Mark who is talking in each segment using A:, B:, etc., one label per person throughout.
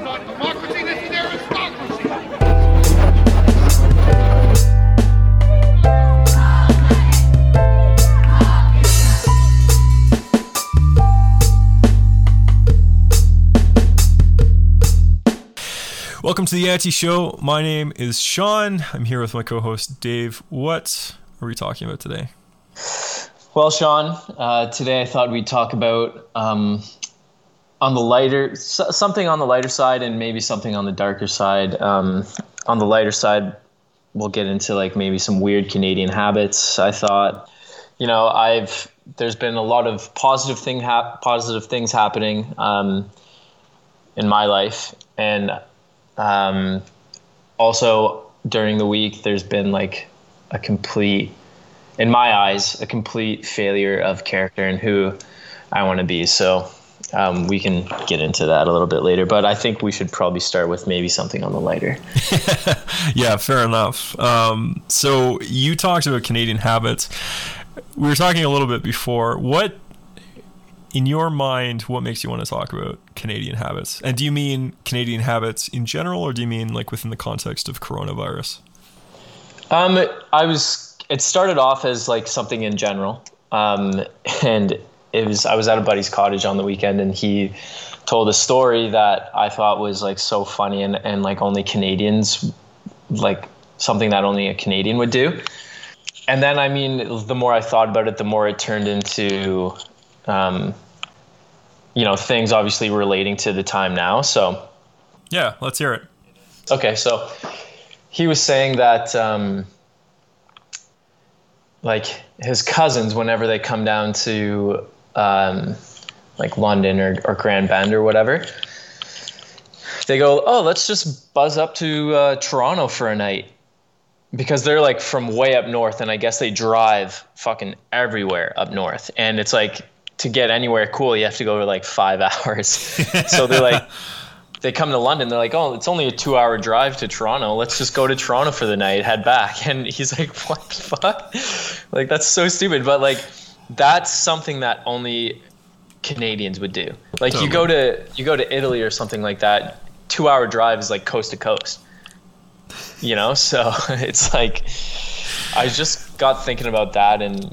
A: not democracy, this is aristocracy.
B: Welcome to the Anti Show. My name is Sean. I'm here with my co-host Dave. What are we talking about today?
C: Well, Sean, today I thought we'd talk about on the lighter, something on the lighter side and maybe something on the darker side. On the lighter side, we'll get into like maybe some weird Canadian habits. I thought, there's been a lot of positive things happening in my life, and also during the week, there's been like in my eyes, a complete failure of character and who I want to be. So we can get into that a little bit later, but I think we should probably start with maybe something on the lighter.
B: Yeah, fair enough. So you talked about Canadian habits. We were talking a little bit before. What, in your mind, what makes you want to talk about Canadian habits? And do you mean Canadian habits in general, or do you mean like within the context of coronavirus?
C: It started off as like something in general. And I was at a buddy's cottage on the weekend, and he told a story that I thought was like so funny and like only Canadians, like something that only a Canadian would do. And then, the more I thought about it, the more it turned into, things obviously relating to the time now. So
B: yeah, let's hear it.
C: Okay. So he was saying that, like his cousins, whenever they come down to like London or Grand Bend or whatever, they go, oh, let's just buzz up to Toronto for a night, because they're like from way up north, and I guess they drive fucking everywhere up north, and it's like to get anywhere cool you have to go to like 5 hours. So they're like, they come to London, they're like, oh, it's only a 2-hour drive to Toronto. Let's just go to Toronto for the night, head back. And he's like, what the fuck? Like, that's so stupid. But like, that's something that only Canadians would do. Like you go to Italy or something like that, 2-hour drive is like coast to coast, So it's like, I just got thinking about that, and,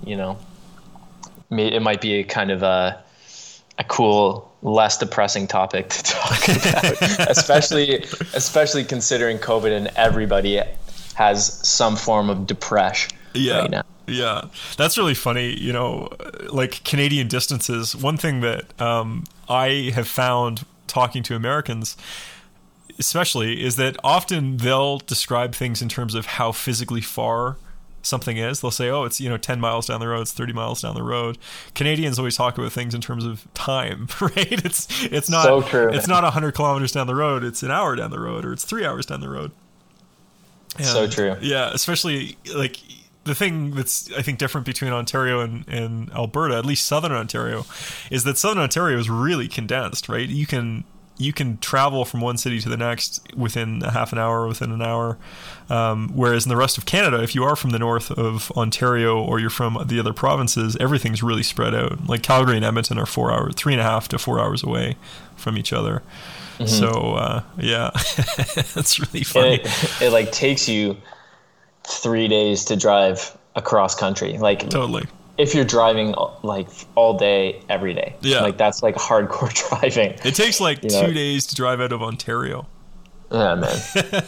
C: it might be a kind of a cool, less depressing topic to talk about, especially considering COVID and everybody has some form of depression right now.
B: Yeah, that's really funny. Like Canadian distances. One thing that I have found talking to Americans, especially, is that often they'll describe things in terms of how physically far something is. They'll say, oh, it's 10 miles down the road, it's 30 miles down the road. Canadians always talk about things in terms of time, right? It's not
C: so true.
B: It's not 100 kilometers down the road, it's an hour down the road, or it's 3 hours down the road. And,
C: so true.
B: Yeah, especially like the thing that's, I think, different between Ontario and Alberta, at least Southern Ontario, is that Southern Ontario is really condensed, right? You can travel from one city to the next within a half an hour, within an hour. Whereas in the rest of Canada, if you are from the north of Ontario or you're from the other provinces, everything's really spread out. Like Calgary and Edmonton are 3.5 to 4 hours away from each other. Mm-hmm. So, yeah, that's really funny.
C: It like takes you 3 days to drive across country. Like
B: totally.
C: If you're driving like all day, every day.
B: Yeah.
C: Like that's like hardcore driving.
B: It takes like 2 days to drive out of Ontario.
C: Yeah, man.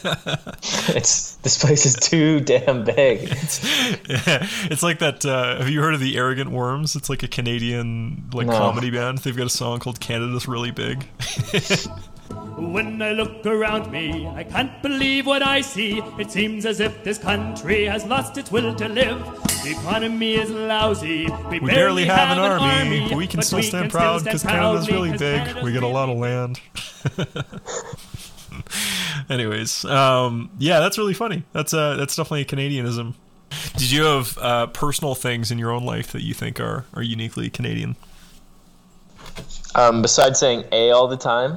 C: This place is too damn big.
B: It's like that. Have you heard of the Arrogant Worms? It's like a Canadian comedy band. They've got a song called Canada's Really Big.
D: When I look around me, I can't believe what I see. It seems as if this country has lost its will to live. The economy is lousy. We barely have an army,
B: but we can still stand proud because Canada's really big. We get a lot of land. Anyways, yeah, that's really funny. That's definitely a Canadianism. Did you have personal things in your own life that you think are uniquely Canadian?
C: Besides saying A all the time,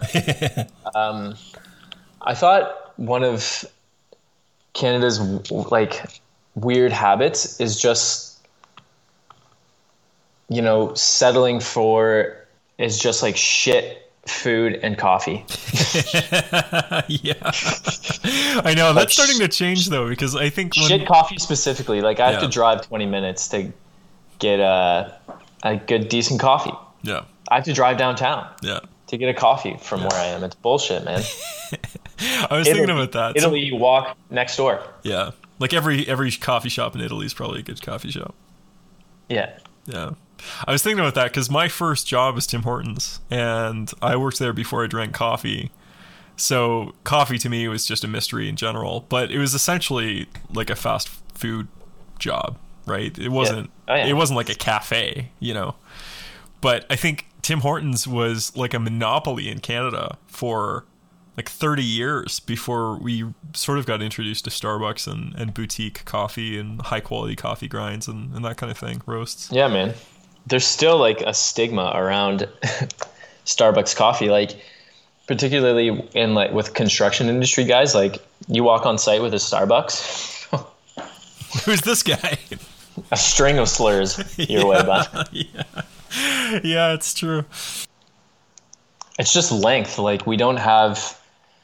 C: I thought one of Canada's like weird habits is just, settling for is just like shit food, and coffee.
B: Yeah. I know. That's starting to change, though, because I think
C: shit coffee specifically. Like, I have to drive 20 minutes to get a good, decent coffee.
B: Yeah.
C: I have to drive downtown.
B: Yeah.
C: To get a coffee from where I am. It's bullshit, man.
B: I was thinking about that.
C: Italy, you walk next door.
B: Yeah. Like every coffee shop in Italy is probably a good coffee shop.
C: Yeah.
B: Yeah. I was thinking about that because my first job was Tim Hortons, and I worked there before I drank coffee. So coffee to me was just a mystery in general, but it was essentially like a fast food job, right? It wasn't. It wasn't like a cafe, you know. But I think Tim Hortons was like a monopoly in Canada for like 30 years before we sort of got introduced to Starbucks and boutique coffee and high quality coffee grinds and that kind of thing, roasts.
C: Yeah, man. There's still like a stigma around Starbucks coffee, like particularly in like with construction industry guys. Like, you walk on site with a Starbucks.
B: Who's this guy?
C: A string of slurs your way, bud.
B: Yeah, it's true.
C: It's just length. Like, we don't have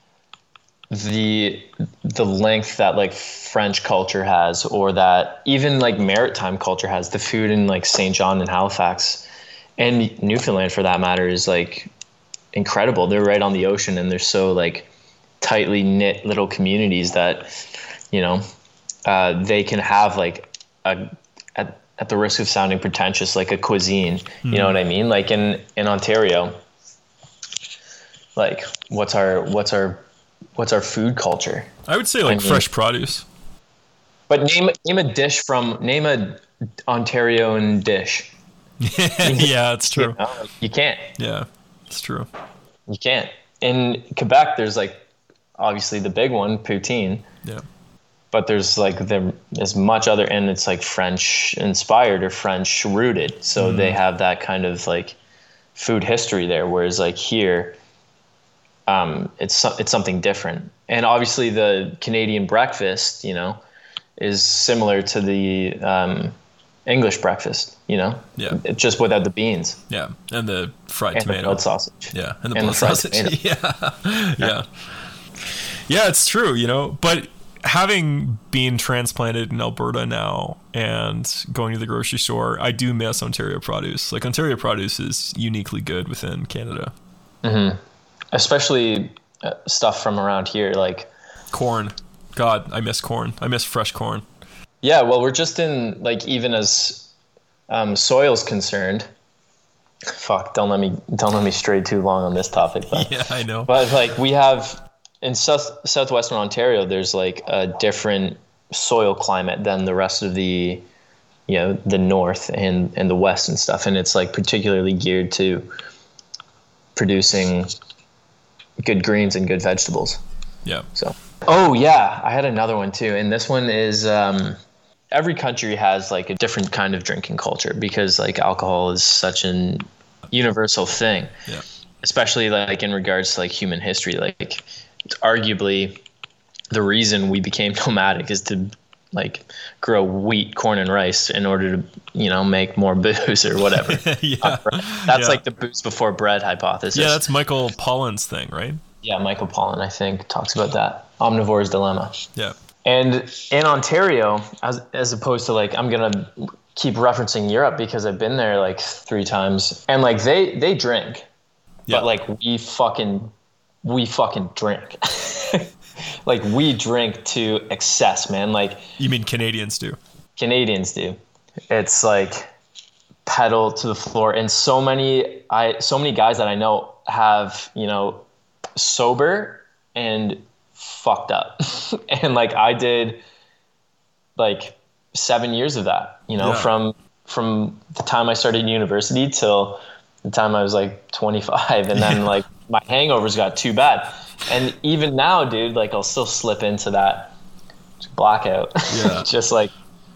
C: the length that like French culture has, or that even like maritime culture has. The food in like St. John and Halifax and Newfoundland, for that matter, is like incredible. They're right on the ocean, and they're so like tightly knit little communities that, you know, they can have like at the risk of sounding pretentious, like a cuisine. You know what I mean? Like in Ontario, like what's our food culture?
B: I would say like fresh produce.
C: But name a dish name a Ontarian dish.
B: Yeah, it's true.
C: You know, you can't.
B: Yeah, it's true.
C: You can't. In Quebec, there's like obviously the big one, poutine.
B: Yeah.
C: But there's like there's much other, and it's like French inspired or French rooted. So they have that kind of like food history there. Whereas like here, it's something different. And obviously the Canadian breakfast, you know, is similar to the English breakfast, you know?
B: Yeah.
C: It's just without the beans.
B: Yeah. And the fried
C: and
B: tomato.
C: The blood sausage.
B: Yeah. And the blood sausage. Yeah. Yeah. Yeah, it's true, you know. But having been transplanted in Alberta now and going to the grocery store, I do miss Ontario produce. Like, Ontario produce is uniquely good within Canada.
C: Mm-hmm. Especially stuff from around here, like
B: corn. God, I miss corn. I miss fresh corn.
C: Yeah, well, we're just in, like, even as soil's concerned. Fuck, don't let me stray too long on this topic. But,
B: yeah, I know.
C: But like, we have in southwestern Ontario, there's like a different soil climate than the rest of the, you know, the north and the west and stuff, and it's like particularly geared to producing good greens and good vegetables.
B: Yeah.
C: So. Oh yeah, I had another one too, and this one is every country has like a different kind of drinking culture because like alcohol is such an universal thing.
B: Yeah.
C: Especially like in regards to like human history, like arguably the reason we became nomadic is to like grow wheat, corn, and rice in order to, you know, make more booze or whatever.
B: Yeah.
C: That's like the booze before bread hypothesis.
B: Yeah, that's Michael Pollan's thing, right?
C: Yeah, Michael Pollan, I think, talks about that. Omnivore's dilemma.
B: Yeah.
C: And in Ontario, as opposed to like, I'm going to keep referencing Europe because I've been there like 3 times, and like they drink, but like we fucking drink. Like, we drink to excess, man. Like,
B: you mean Canadians do?
C: Canadians do. It's like pedal to the floor. And so many guys that I know have, you know, sober and fucked up. And like, I did like 7 years of that, you know, from the time I started university till the time I was like 25. And then like my hangovers got too bad. And even now, dude, like I'll still slip into that blackout. Yeah. Just like,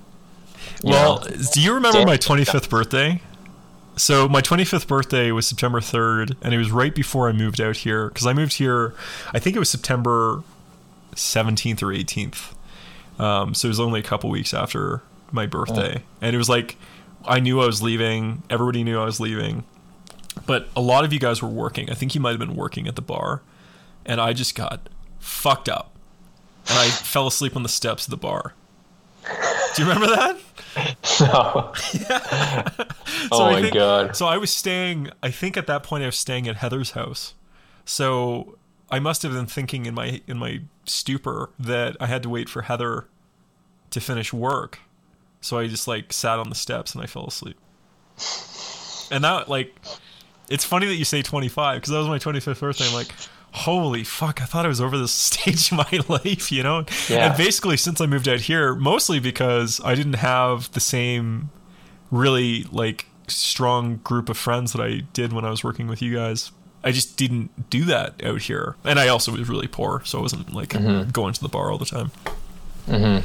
B: well, do you remember my 25th birthday? So my 25th birthday was September 3rd, and it was right before I moved out here, because I moved here, I think it was September 17th or 18th. So it was only a couple weeks after my birthday. And it was like, I knew I was leaving. Everybody knew I was leaving. but a lot of you guys were working. I think you might have been working at the bar, and I just got fucked up, and I fell asleep on the steps of the bar. Do you remember that?
C: No.
B: Yeah.
C: Oh my God.
B: So I was staying, I think at that point I was staying at Heather's house. So I must have been thinking in my stupor that I had to wait for Heather to finish work. So I just like sat on the steps and I fell asleep. And that, like, it's funny that you say 25 because that was my 25th birthday. I'm like, holy fuck, I thought I was over this stage in my life, you know?
C: Yeah.
B: And basically since I moved out here, mostly because I didn't have the same really like strong group of friends that I did when I was working with you guys. I just didn't do that out here. And I also was really poor, so I wasn't like going to the bar all the time.
C: Mm-hmm.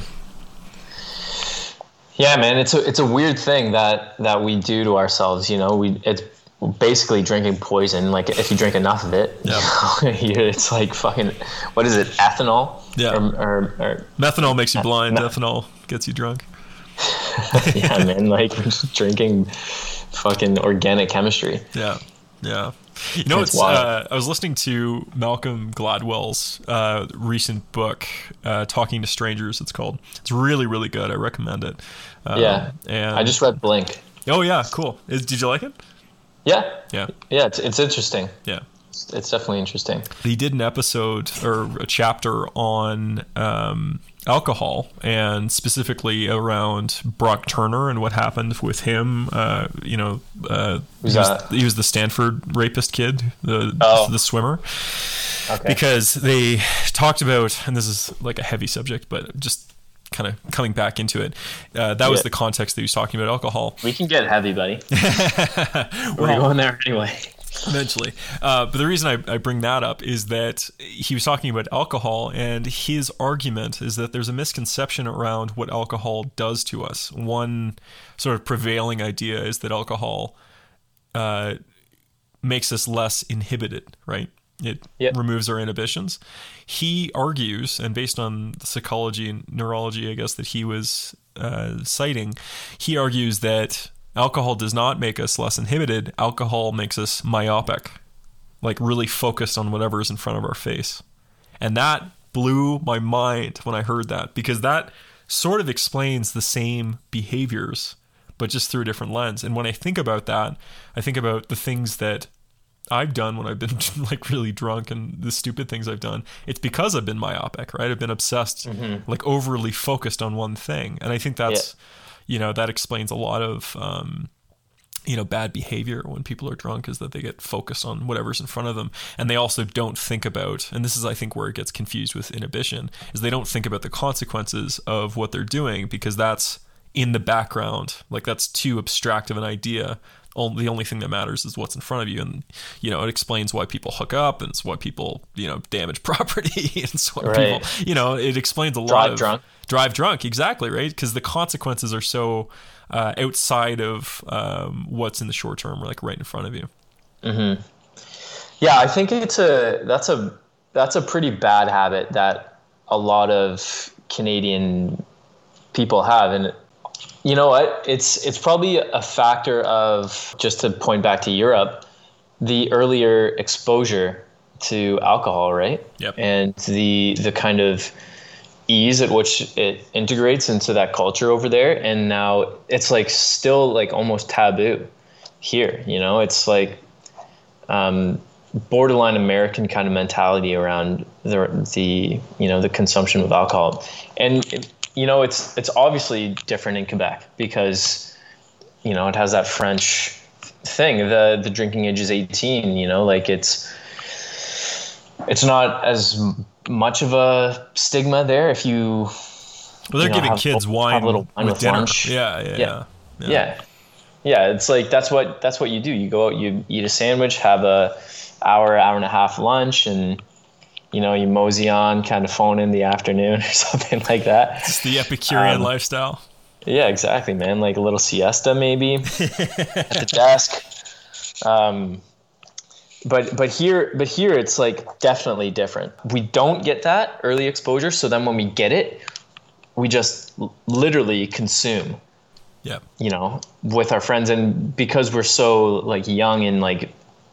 C: Yeah, man, it's a weird thing that we do to ourselves, you know? It's basically drinking poison. Like if you drink enough of it,
B: yeah.
C: It's like fucking, what is it, ethanol?
B: Yeah.
C: Or
B: methanol makes you blind. Ethanol gets you drunk.
C: Yeah, man, like we're just drinking fucking organic chemistry.
B: Yeah. You know, it's I was listening to Malcolm Gladwell's recent book, Talking to Strangers, it's called. It's really, really good. I recommend it.
C: Yeah. And I just read Blink.
B: Oh, yeah, cool. Did you like it?
C: Yeah.
B: Yeah.
C: Yeah, it's interesting.
B: Yeah.
C: It's definitely interesting.
B: He did an episode or a chapter on alcohol, and specifically around Brock Turner and what happened with him. He was the Stanford rapist kid, the swimmer. Okay. Because they talked about, and this is like a heavy subject, but just kind of coming back into it, that was the context that he was talking about alcohol.
C: We can get heavy, buddy. We're going there anyway.
B: Eventually. But the reason I bring that up is that he was talking about alcohol, and his argument is that there's a misconception around what alcohol does to us. One sort of prevailing idea is that alcohol makes us less inhibited, right? It removes our inhibitions. He argues, and based on the psychology and neurology, I guess, that he was citing, he argues that alcohol does not make us less inhibited. Alcohol makes us myopic, like really focused on whatever is in front of our face. And that blew my mind when I heard that, because that sort of explains the same behaviors, but just through a different lens. And when I think about that, I think about the things that I've done when I've been like really drunk and the stupid things I've done. It's because I've been myopic, right? I've been obsessed, like overly focused on one thing. And I think that's, that explains a lot of, bad behavior when people are drunk, is that they get focused on whatever's in front of them. And they also don't think about, and this is, I think, where it gets confused with inhibition, is they don't think about the consequences of what they're doing, because that's in the background. Like that's too abstract of an idea. The only thing that matters is what's in front of you. And, it explains why people hook up, and it's why people, damage property. And it's why people, it explains a lot of... Drive drunk, exactly, right? Because the consequences are so outside of what's in the short term, like right in front of you.
C: Mm-hmm. Yeah, I think that's a pretty bad habit that a lot of Canadian people have. And you know what? It's probably a factor of, just to point back to Europe, the earlier exposure to alcohol, right?
B: Yep.
C: And the kind of ease at which it integrates into that culture over there. And now it's like still like almost taboo here. It's like borderline American kind of mentality around the consumption of alcohol. And it's obviously different in Quebec because, it has that French thing. The drinking age is 18, like it's not as much of a stigma there if you...
B: Well, they're giving kids wine with dinner.
C: Lunch.
B: Yeah.
C: It's like, that's what you do. You go out, you eat a sandwich, have a hour and a half lunch, and you mosey on, kind of phone in the afternoon or something like that.
B: It's the Epicurean lifestyle.
C: Yeah, exactly, man. Like a little siesta maybe at the desk. But here it's like definitely different. We don't get that early exposure, so then when we get it, we just literally consume.
B: Yeah.
C: With our friends, and because we're so like young and like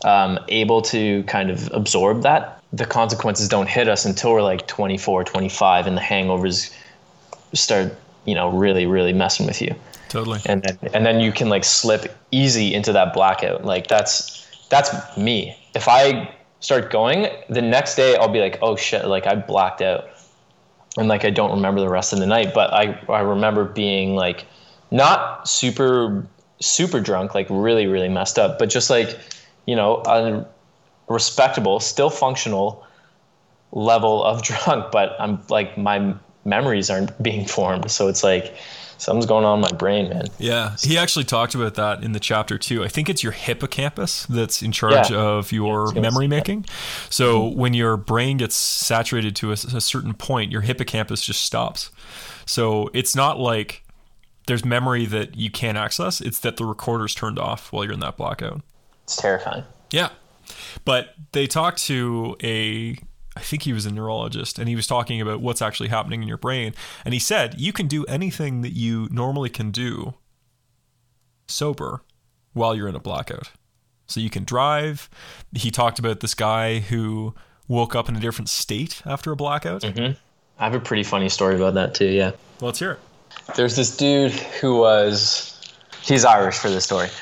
C: able to kind of absorb that. The consequences don't hit us until we're like 24, 25, and the hangovers start, really, really messing with you.
B: Totally.
C: And then you can like slip easy into that blackout. Like that's me. If I start going, the next day I'll be like, oh shit, like I blacked out. And like I don't remember the rest of the night, but I remember being like not super drunk, like really, really messed up, but just like, a respectable, still functional level of drunk, but I'm like my memories aren't being formed. So it's like something's going on in my brain, man.
B: Yeah. He actually talked about that in the chapter too. I think it's your hippocampus that's in charge of your memory making. So when your brain gets saturated to a certain point, your hippocampus just stops. So it's not like there's memory that you can't access. It's that the recorder's turned off while you're in that blackout.
C: It's terrifying.
B: Yeah. But they talked to I think he was a neurologist, and he was talking about what's actually happening in your brain. And he said, you can do anything that you normally can do sober while you're in a blackout. So you can drive. He talked about this guy who woke up in a different state after a blackout.
C: Mm-hmm. I have a pretty funny story about that too, yeah.
B: Well, let's hear it.
C: There's this dude he's Irish for this story.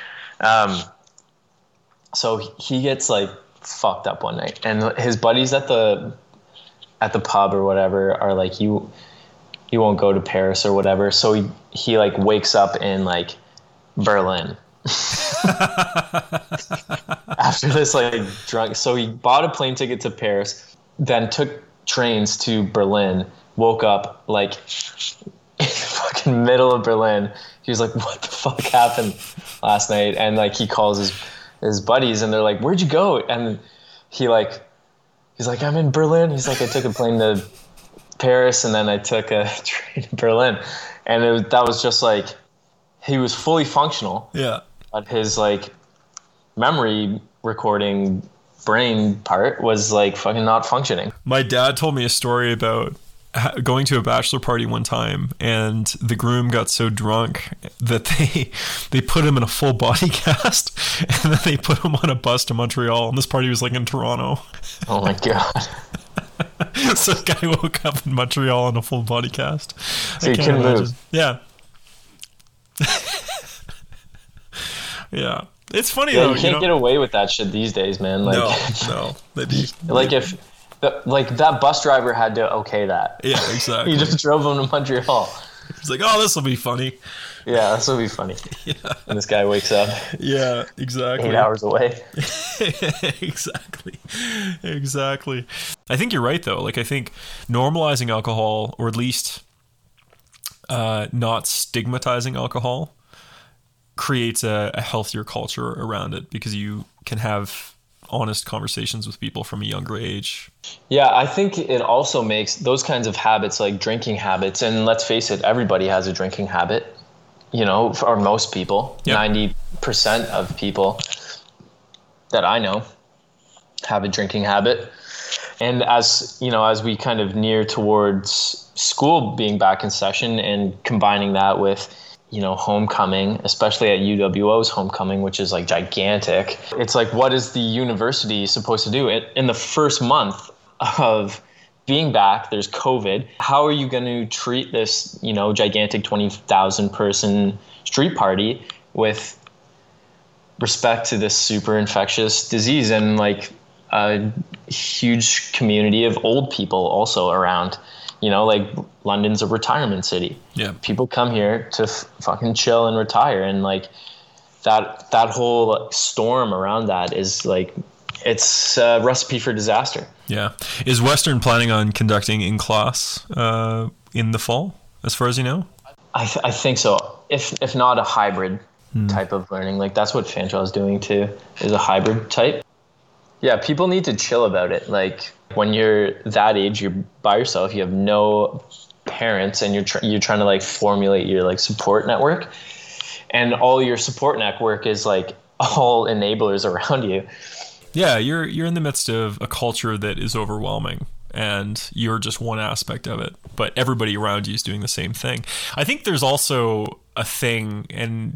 C: So he gets like fucked up one night, and his buddies at the pub or whatever are like, you won't go to Paris or whatever. So he like wakes up in like Berlin after this like drunk. So he bought a plane ticket to Paris, then took trains to Berlin, woke up like in the fucking middle of Berlin. He was like, what the fuck happened last night? And like he calls his buddies, and they're like, where'd you go? And he's like, I'm in Berlin. He's like, I took a plane to Paris, and then I took a train to Berlin. And that was just like, he was fully functional.
B: Yeah.
C: But his like memory recording brain part was like fucking not functioning.
B: My dad told me a story about going to a bachelor party one time, and the groom got so drunk that they put him in a full body cast, and then they put him on a bus to Montreal, and this party was like in Toronto.
C: Oh my god.
B: So the guy woke up in Montreal in a full body cast.
C: So you couldn't move.
B: Yeah. Yeah. It's funny
C: Yeah,
B: though.
C: you can't get away with that shit these days, man. Like,
B: no.
C: Like if that bus driver had to okay that.
B: Yeah, exactly.
C: He just drove him to Montreal.
B: He's like, oh, this will be funny.
C: Yeah, this will be funny.
B: Yeah.
C: And this guy wakes up.
B: Yeah, exactly.
C: 8 hours away.
B: Exactly. I think you're right, though. Like, I think normalizing alcohol, or at least not stigmatizing alcohol, creates a healthier culture around it, because you can have honest conversations with people from a younger age.
C: Yeah, I think it also makes those kinds of habits, like drinking habits, and let's face it, everybody has a drinking habit, or most people. Yep. 90% of people that I know have a drinking habit. And as we kind of near towards school being back in session, and combining that with homecoming, especially at UWO's homecoming, which is like gigantic. It's like, what is the university supposed to do? In the first month of being back, there's COVID. How are you going to treat this, gigantic 20,000 person street party with respect to this super infectious disease, and like a huge community of old people also around? Like London's a retirement city.
B: Yeah.
C: People come here to fucking chill and retire. And like that whole storm around that is like, it's a recipe for disaster.
B: Yeah. Is Western planning on conducting in-class in the fall, as far as you know?
C: I think so. If not a hybrid type of learning, like that's what Fanshawe is doing too, is a hybrid type. Yeah, people need to chill about it. Like when you're that age, you're by yourself, you have no parents, and you're trying to like formulate your like support network, and all your support network is like all enablers around you.
B: Yeah, you're in the midst of a culture that is overwhelming, and you're just one aspect of it, but everybody around you is doing the same thing. I think there's also a thing, and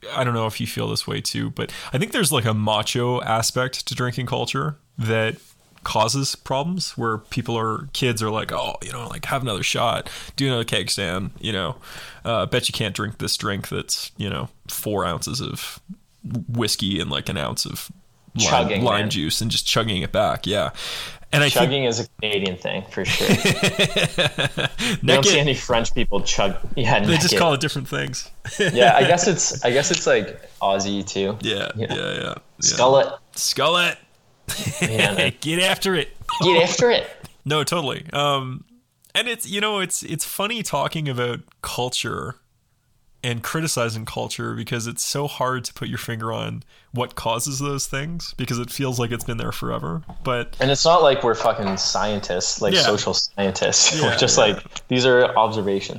B: I don't know if you feel this way too, but I think there's like a macho aspect to drinking culture that causes problems where kids are like, oh, like have another shot, do another keg stand, bet you can't drink this drink that's 4 ounces of whiskey and like an ounce of lime juice and just chugging it back. Yeah. And
C: chugging is a Canadian thing for sure. You don't see any French people chug. Yeah,
B: they just call it different things.
C: Yeah, I guess it's like Aussie too.
B: Yeah.
C: Skull it.
B: Yeah, get after it.
C: Get after it.
B: No, totally. And it's it's funny talking about culture and criticizing culture because it's so hard to put your finger on what causes those things because it feels like it's been there forever. And
C: it's not like we're fucking scientists, like social scientists. We're just like, these are observations.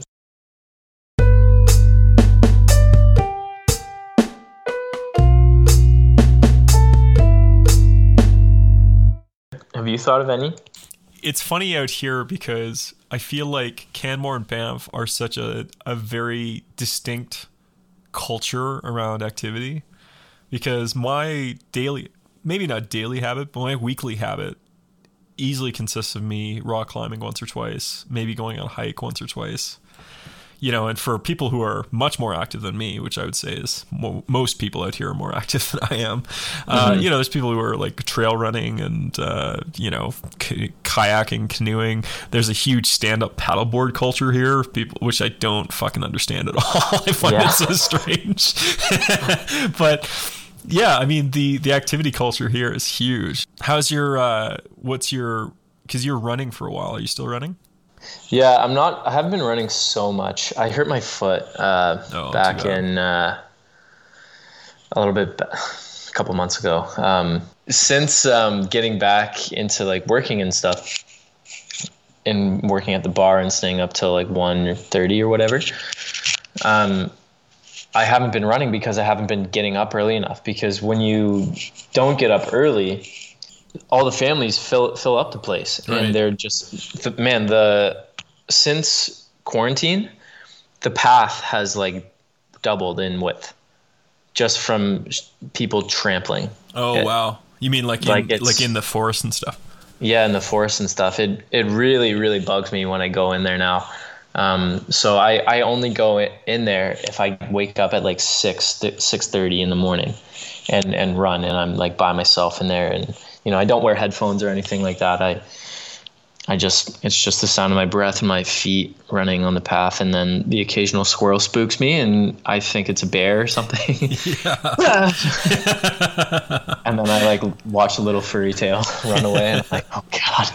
C: Have you thought of any?
B: It's funny out here because I feel like Canmore and Banff are such a very distinct culture around activity because my maybe not daily habit, but my weekly habit easily consists of me rock climbing once or twice, maybe going on a hike once or twice. And for people who are much more active than me, which I would say is most people out here are more active than I am. There's people who are like trail running and, kayaking, canoeing. There's a huge stand-up paddleboard culture here, which I don't fucking understand at all. I find it so strange. But yeah, I mean, the activity culture here is huge. How's because you're running for a while. Are you still running?
C: Yeah, I haven't been running so much. I hurt my foot back in a couple months ago. Since getting back into like working and stuff and working at the bar and staying up till like 1:30 or whatever, I haven't been running because I haven't been getting up early enough. Because when you don't get up early, all the families fill up the place, right. And they're just since quarantine, the path has like doubled in width, just from people trampling.
B: Oh wow! You mean like in the forest and stuff?
C: Yeah, in the forest and stuff. It really really bugs me when I go in there now. So I only go in there if I wake up at like 6:30 in the morning, and run, and I'm like by myself in there, and I don't wear headphones or anything like that. It's just the sound of my breath and my feet running on the path, and then the occasional squirrel spooks me, and I think it's a bear or something. Yeah. And then I like watch a little furry tail run away, and I'm like, oh god.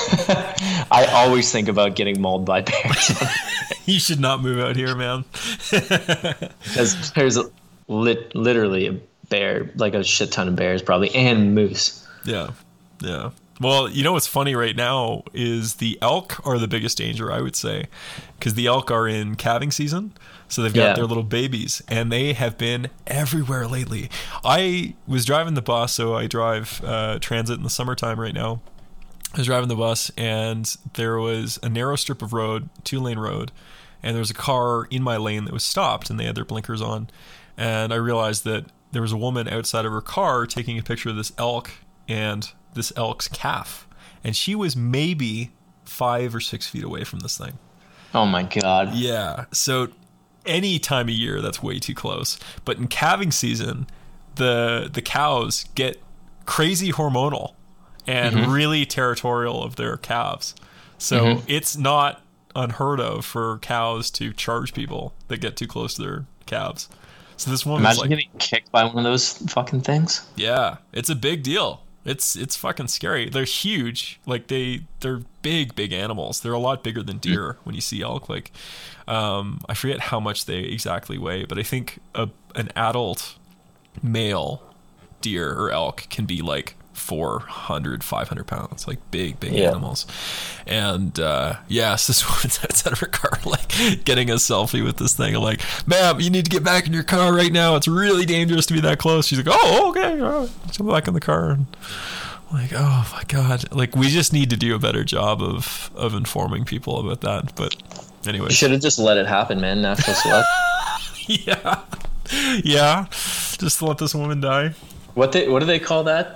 C: I always think about getting mauled by bears.
B: You should not move out here, man.
C: Because there's literally a bear, like a shit ton of bears probably, and moose.
B: Yeah. Well, what's funny right now is the elk are the biggest danger, I would say, because the elk are in calving season. So they've got their little babies, and they have been everywhere lately. I was driving the bus, so I drive transit in the summertime right now. I was driving the bus, and there was a narrow strip of road, 2-lane road, and there was a car in my lane that was stopped, and they had their blinkers on. And I realized that there was a woman outside of her car taking a picture of this elk and this elk's calf, and she was maybe 5 or 6 feet away from this thing.
C: Oh my god.
B: Yeah. So any time of year, that's way too close. But in calving season, the cows get crazy hormonal and really territorial of their calves. So it's not unheard of for cows to charge people that get too close to their calves. So this woman,
C: imagine getting kicked by one of those fucking things.
B: Yeah, it's a big deal. It's fucking scary. They're huge. Like they're big animals. They're a lot bigger than deer when you see elk. Like I forget how much they exactly weigh, but I think an adult male deer or elk can be like 400, 500 pounds, like big animals. And so this woman's outside of her car, like getting a selfie with this thing. I'm like, ma'am, you need to get back in your car right now. It's really dangerous to be that close. She's like, oh, okay. Jump back in the car. And I'm like, oh my God. Like, we just need to do a better job of informing people about that. But anyway.
C: You should have just let it happen, man. Natural select.
B: Yeah. Yeah, just to let this woman die.
C: What do they call that?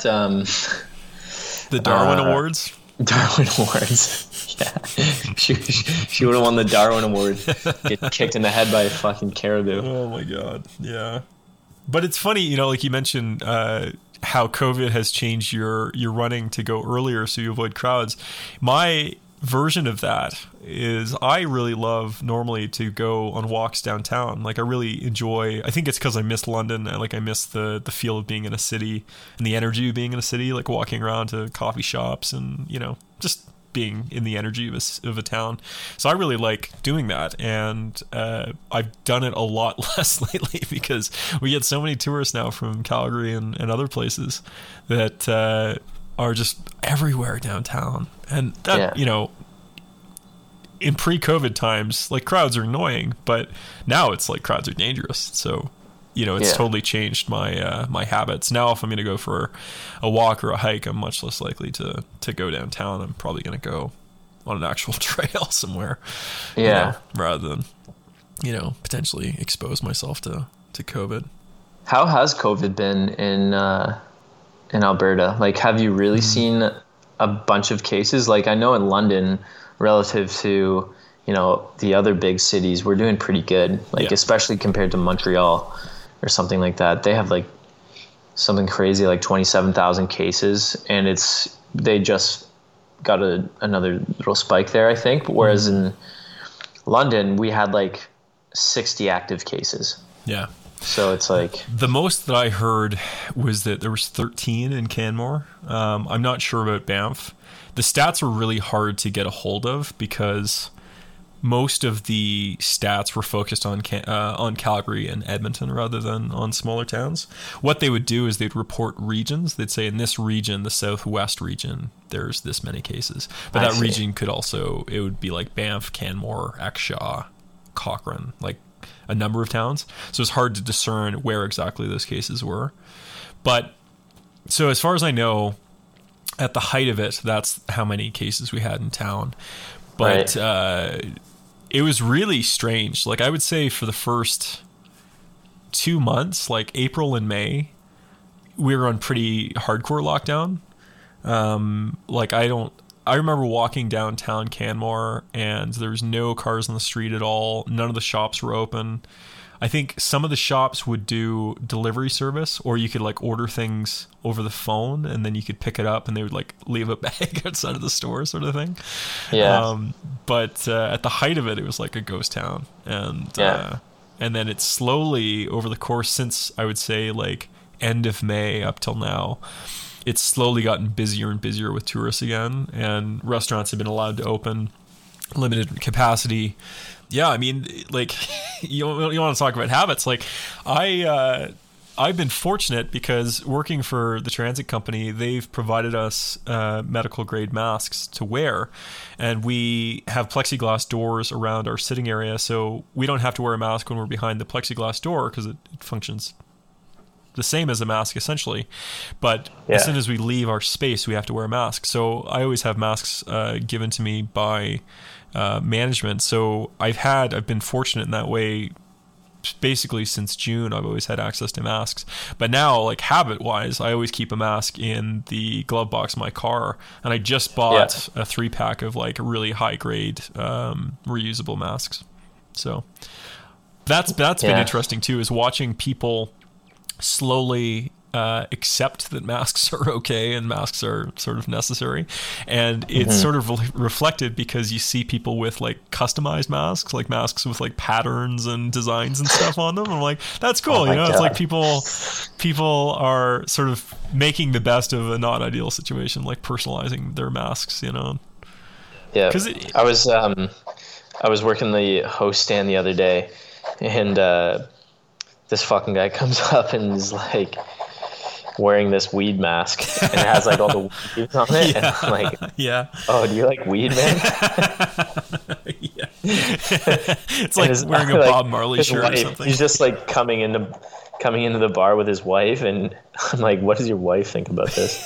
B: The Darwin Awards.
C: Darwin Awards. Yeah, she would have won the Darwin Award. Get kicked in the head by a fucking caribou.
B: Oh my god. Yeah, but it's funny, like you mentioned how COVID has changed your running to go earlier so you avoid crowds. My version of that is I really love normally to go on walks downtown. Like I really enjoy, I think it's because I miss London. I miss the feel of being in a city and the energy of being in a city, like walking around to coffee shops and, just being in the energy of a town. So I really like doing that. And I've done it a lot less lately because we get so many tourists now from Calgary and other places that are just everywhere downtown. And that, in pre-COVID times, like crowds are annoying, but now it's like crowds are dangerous. So, it's totally changed my habits. Now, if I'm going to go for a walk or a hike, I'm much less likely to go downtown. I'm probably going to go on an actual trail somewhere.
C: Yeah.
B: Rather than, potentially expose myself to COVID.
C: How has COVID been in Alberta? Like, have you really seen a bunch of cases? Like, I know in London, relative to, the other big cities, we're doing pretty good. Like, especially compared to Montreal or something like that. They have like something crazy, like 27,000 cases, and they just got another little spike there, I think. Whereas in London, we had like 60 active cases.
B: Yeah.
C: So it's like
B: the most that I heard was that there was 13 in Canmore. I'm not sure about Banff. The stats were really hard to get a hold of because most of the stats were focused on Calgary and Edmonton rather than on smaller towns. What they would do is they'd report regions. They'd say in this region, the southwest region, there's this many cases. But that region could also, it would be like Banff, Canmore, Exshaw, Cochrane, like a number of towns. So it's hard to discern where exactly those cases were. But so as far as I know, at the height of it, that's how many cases we had in town. But it was really strange. Like I would say for the first 2 months, like April and May, we were on pretty hardcore lockdown. I remember walking downtown Canmore and there was no cars on the street at all. None of the shops were open. I think some of the shops would do delivery service, or you could like order things over the phone and then you could pick it up and they would like leave a bag outside of the store sort of thing.
C: Yeah.
B: But at the height of it, it was like a ghost town. And then it slowly over the course since I would say like end of May up till now, it's slowly gotten busier and busier with tourists again, and restaurants have been allowed to open, limited capacity. Yeah, I mean, like, you want to talk about habits. Like, I've been fortunate because working for the transit company, they've provided us medical grade masks to wear, and we have plexiglass doors around our sitting area, so we don't have to wear a mask when we're behind the plexiglass door because it functions the same as a mask essentially, but as soon as we leave our space, we have to wear a mask. So I always have masks given to me by management. So I've been fortunate in that way. Basically since June, I've always had access to masks. But now, like habit wise, I always keep a mask in the glove box of my car, and I just bought a 3-pack of like really high grade reusable masks. So that's been interesting too, is watching people slowly accept that masks are okay and masks are sort of necessary, and it's sort of reflected because you see people with like customized masks, like masks with like patterns and designs and stuff on them. I'm like, that's cool. It's like people are sort of making the best of a not ideal situation, like personalizing their masks.
C: Yeah, I was working the host stand the other day, and this fucking guy comes up and is like wearing this weed mask, and it has like all the weeds on it. And I'm like, oh, do you like weed, man?
B: It's like wearing a Bob Marley shirt or something.
C: He's just like coming into the bar with his wife, and I'm like, what does your wife think about this?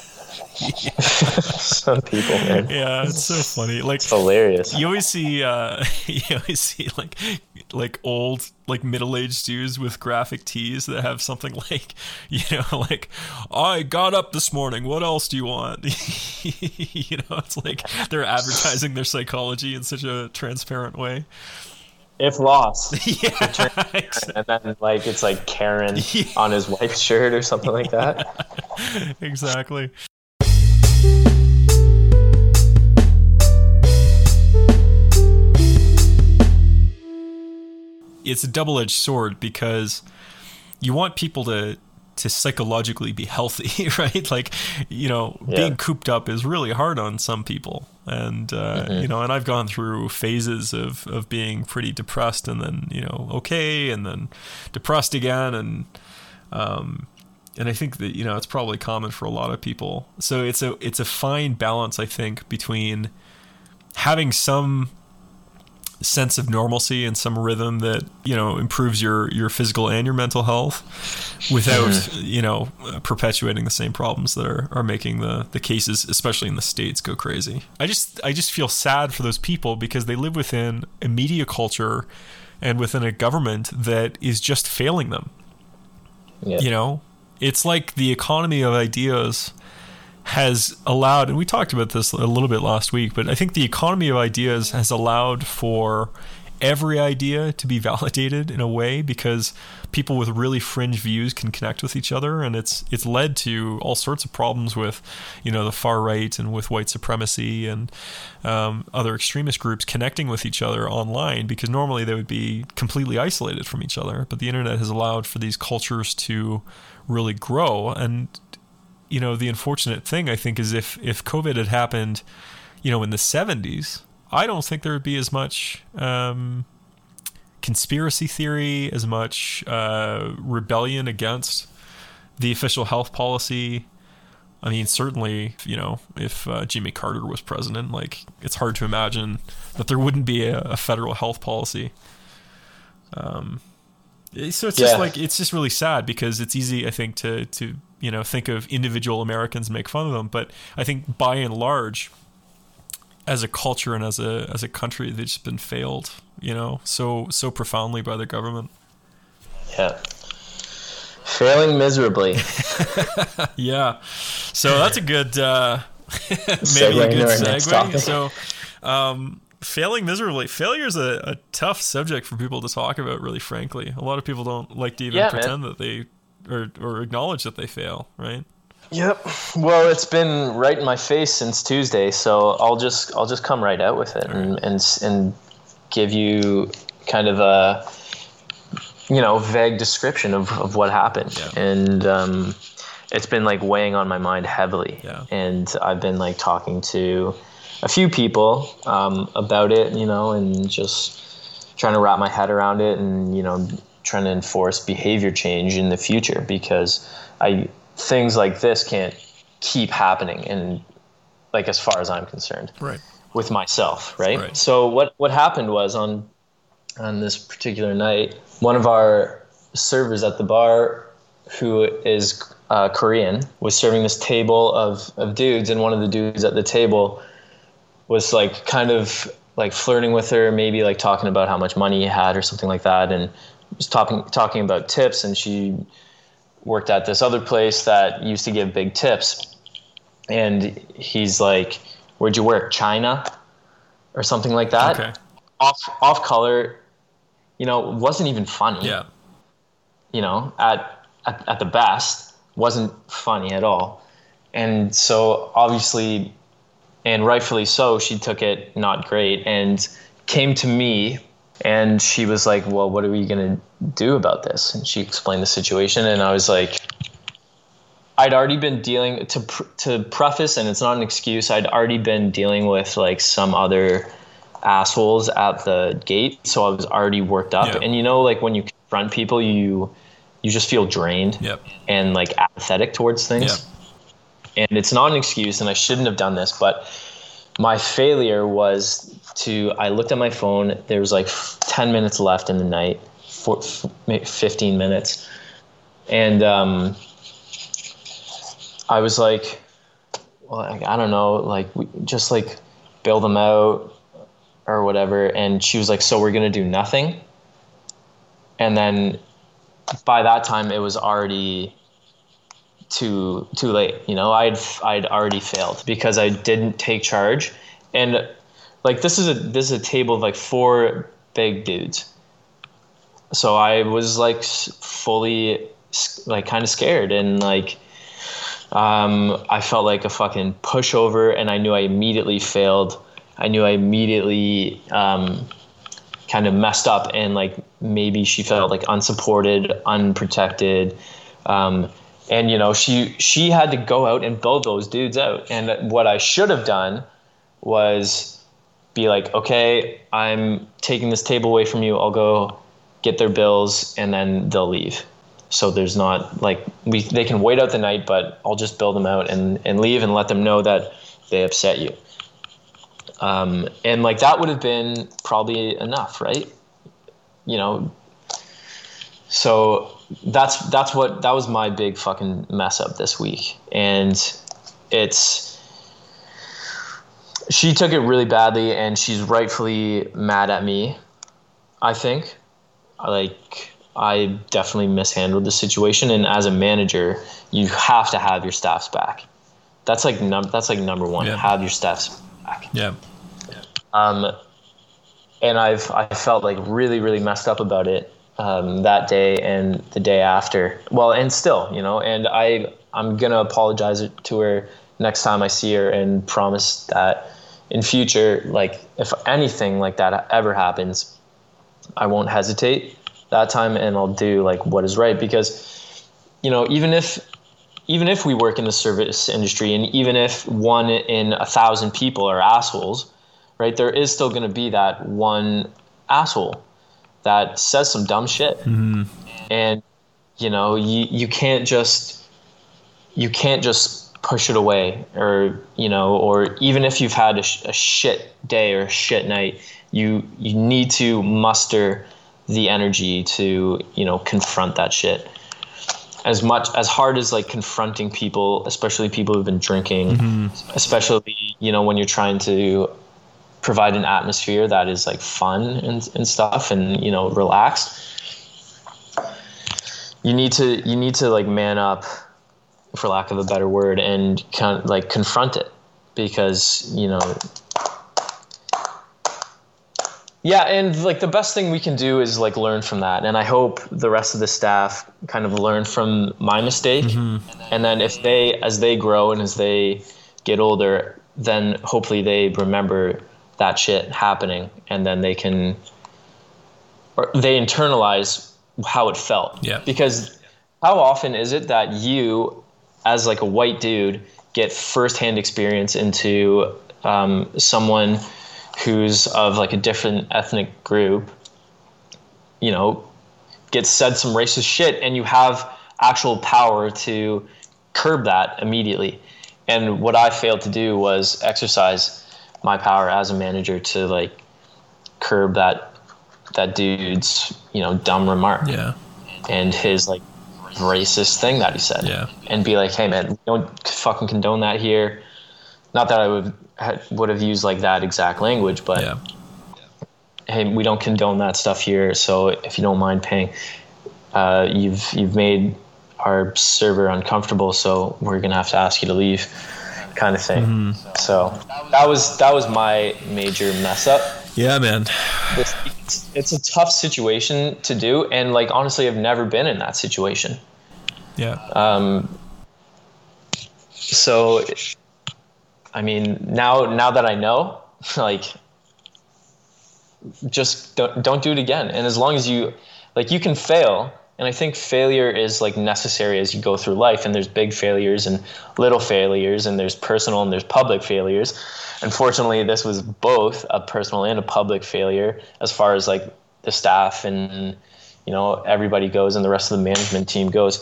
C: Some people, man.
B: Yeah, it's so funny. Like,
C: it's hilarious.
B: You always see like like old, like middle-aged dudes with graphic tees that have something like, like, I got up this morning, what else do you want? It's like they're advertising their psychology in such a transparent way.
C: If lost.
B: Yeah.
C: And then like it's like Karen on his wife's shirt or something like that.
B: Exactly. It's a double-edged sword because you want people to psychologically be healthy, right? Like, being cooped up is really hard on some people. And, and I've gone through phases of being pretty depressed and then, okay, and then depressed again. And I think that, it's probably common for a lot of people. So it's a fine balance, I think, between having some sense of normalcy and some rhythm that improves your physical and your mental health without perpetuating the same problems that are making the cases, especially in the States, go crazy. I just feel sad for those people because they live within a media culture and within a government that is just failing them. It's like the economy of ideas has allowed, and we talked about this a little bit last week, but I think the economy of ideas has allowed for every idea to be validated in a way because people with really fringe views can connect with each other, and it's led to all sorts of problems with the far right and with white supremacy and other extremist groups connecting with each other online, because normally they would be completely isolated from each other, but the internet has allowed for these cultures to really grow. And the unfortunate thing, I think, is if COVID had happened, in the 70s, I don't think there would be as much conspiracy theory, as much rebellion against the official health policy. I mean, certainly, if Jimmy Carter was president, like, it's hard to imagine that there wouldn't be a federal health policy. So it's just like, it's just really sad because it's easy, I think, to think of individual Americans and make fun of them. But I think by and large, as a culture and as a country, they've just been failed, so profoundly by the government. Yeah.
C: Failing miserably.
B: Yeah. So that's a good, maybe a good segue. So, failing miserably. Failure is a tough subject for people to talk about, really, frankly. A lot of people don't like to even pretend that they or acknowledge that they fail, right?
C: Yep. Well, it's been right in my face since Tuesday, so I'll just come right out with it and give you kind of a vague description of what happened. Yeah. And it's been like weighing on my mind heavily. Yeah. And I've been like talking to a few people about it, and just trying to wrap my head around it, and trying to enforce behavior change in the future, because things like this can't keep happening, and like, as far as I'm concerned, right, with myself, right? So what happened was on this particular night, one of our servers at the bar, who is Korean, was serving this table of dudes, and one of the dudes at the table was like kind of like flirting with her, maybe like talking about how much money he had or something like that, and was talking about tips, and she worked at this other place that used to give big tips, and he's like, "Where'd you work? China?" or something like that. Okay. Off color, wasn't even funny. Yeah. At the best, wasn't funny at all, and so obviously, and rightfully so, she took it not great and came to me. And she was like, "Well, what are we going to do about this?" And she explained the situation. And I was like, I'd already been dealing, to preface, and it's not an excuse, I'd already been dealing with like some other assholes at the gate. So I was already worked up. Yep. And like when you confront people, you just feel drained. Yep. And like apathetic towards things. Yep. And it's not an excuse, and I shouldn't have done this, but my failure was I looked at my phone. There was like 10 minutes left in the night, 15 minutes. And I was like, well, I don't know, like, we just like bail them out or whatever. And she was like, "So we're going to do nothing?" And then by that time it was already too late. You know, I'd already failed because I didn't take charge. And like this is a table of like 4 big dudes. So I was like fully like kind of scared, and like I felt like a fucking pushover, and I knew I immediately failed. I knew I immediately kind of messed up, and like maybe she felt like unsupported, unprotected. And, you know, she had to go out and build those dudes out. And what I should have done was be like, okay, I'm taking this table away from you. I'll go get their bills and then they'll leave. So there's not like they can wait out the night, but I'll just build them out and leave and let them know that they upset you. And like that would have been probably enough, right? You know, so that was my big fucking mess up this week. And she took it really badly, and she's rightfully mad at me, I think. Like, I definitely mishandled the situation, and as a manager, you have to have your staff's back. That's like number one. Yeah. Have your staff's back.
B: Yeah.
C: And I felt like really, really messed up about it that day and the day after. Well, and still, you know, and I'm gonna apologize to her next time I see her, and promise that in future, like if anything like that ever happens, I won't hesitate that time, and I'll do like what is right. Because, you know, even if we work in the service industry, and even if 1 in 1,000 people are assholes, right, there is still going to be that one asshole that says some dumb shit. Mm-hmm. And, you know, you can't just push it away, or, you know, or even if you've had a shit day or a shit night, you need to muster the energy to, you know, confront that shit. As hard as like confronting people, especially people who've been drinking, mm-hmm. especially, you know, when you're trying to provide an atmosphere that is like fun and stuff, and, you know, relaxed, you need to like man up, for lack of a better word, and kind of like confront it. Because, you know, yeah, and like the best thing we can do is like learn from that. And I hope the rest of the staff kind of learn from my mistake. Mm-hmm. And then as they grow and as they get older, then hopefully they remember that shit happening, and then they internalize how it felt.
B: Yeah.
C: Because how often is it that you, as like a white dude, get firsthand experience into someone who's of like a different ethnic group, you know, gets said some racist shit, and you have actual power to curb that immediately. And what I failed to do was exercise my power as a manager to like curb that dude's, you know, dumb remark.
B: Yeah.
C: And his like racist thing that he said.
B: Yeah.
C: And be like, hey man, don't fucking condone that here. Not that I would have used like that exact language, but yeah. Hey, we don't condone that stuff here. So if you don't mind paying, you've made our server uncomfortable, so we're gonna have to ask you to leave, kind of thing. Mm-hmm. So that was my major mess up.
B: Yeah, man.
C: It's a tough situation to do, and like honestly, I've never been in that situation.
B: Yeah.
C: So, I mean, now that I know, like, just don't do it again. And as long as you can fail, and I think failure is like necessary as you go through life, and there's big failures and little failures, and there's personal and there's public failures. Unfortunately, this was both a personal and a public failure as far as like the staff and, you know, everybody goes, and the rest of the management team goes.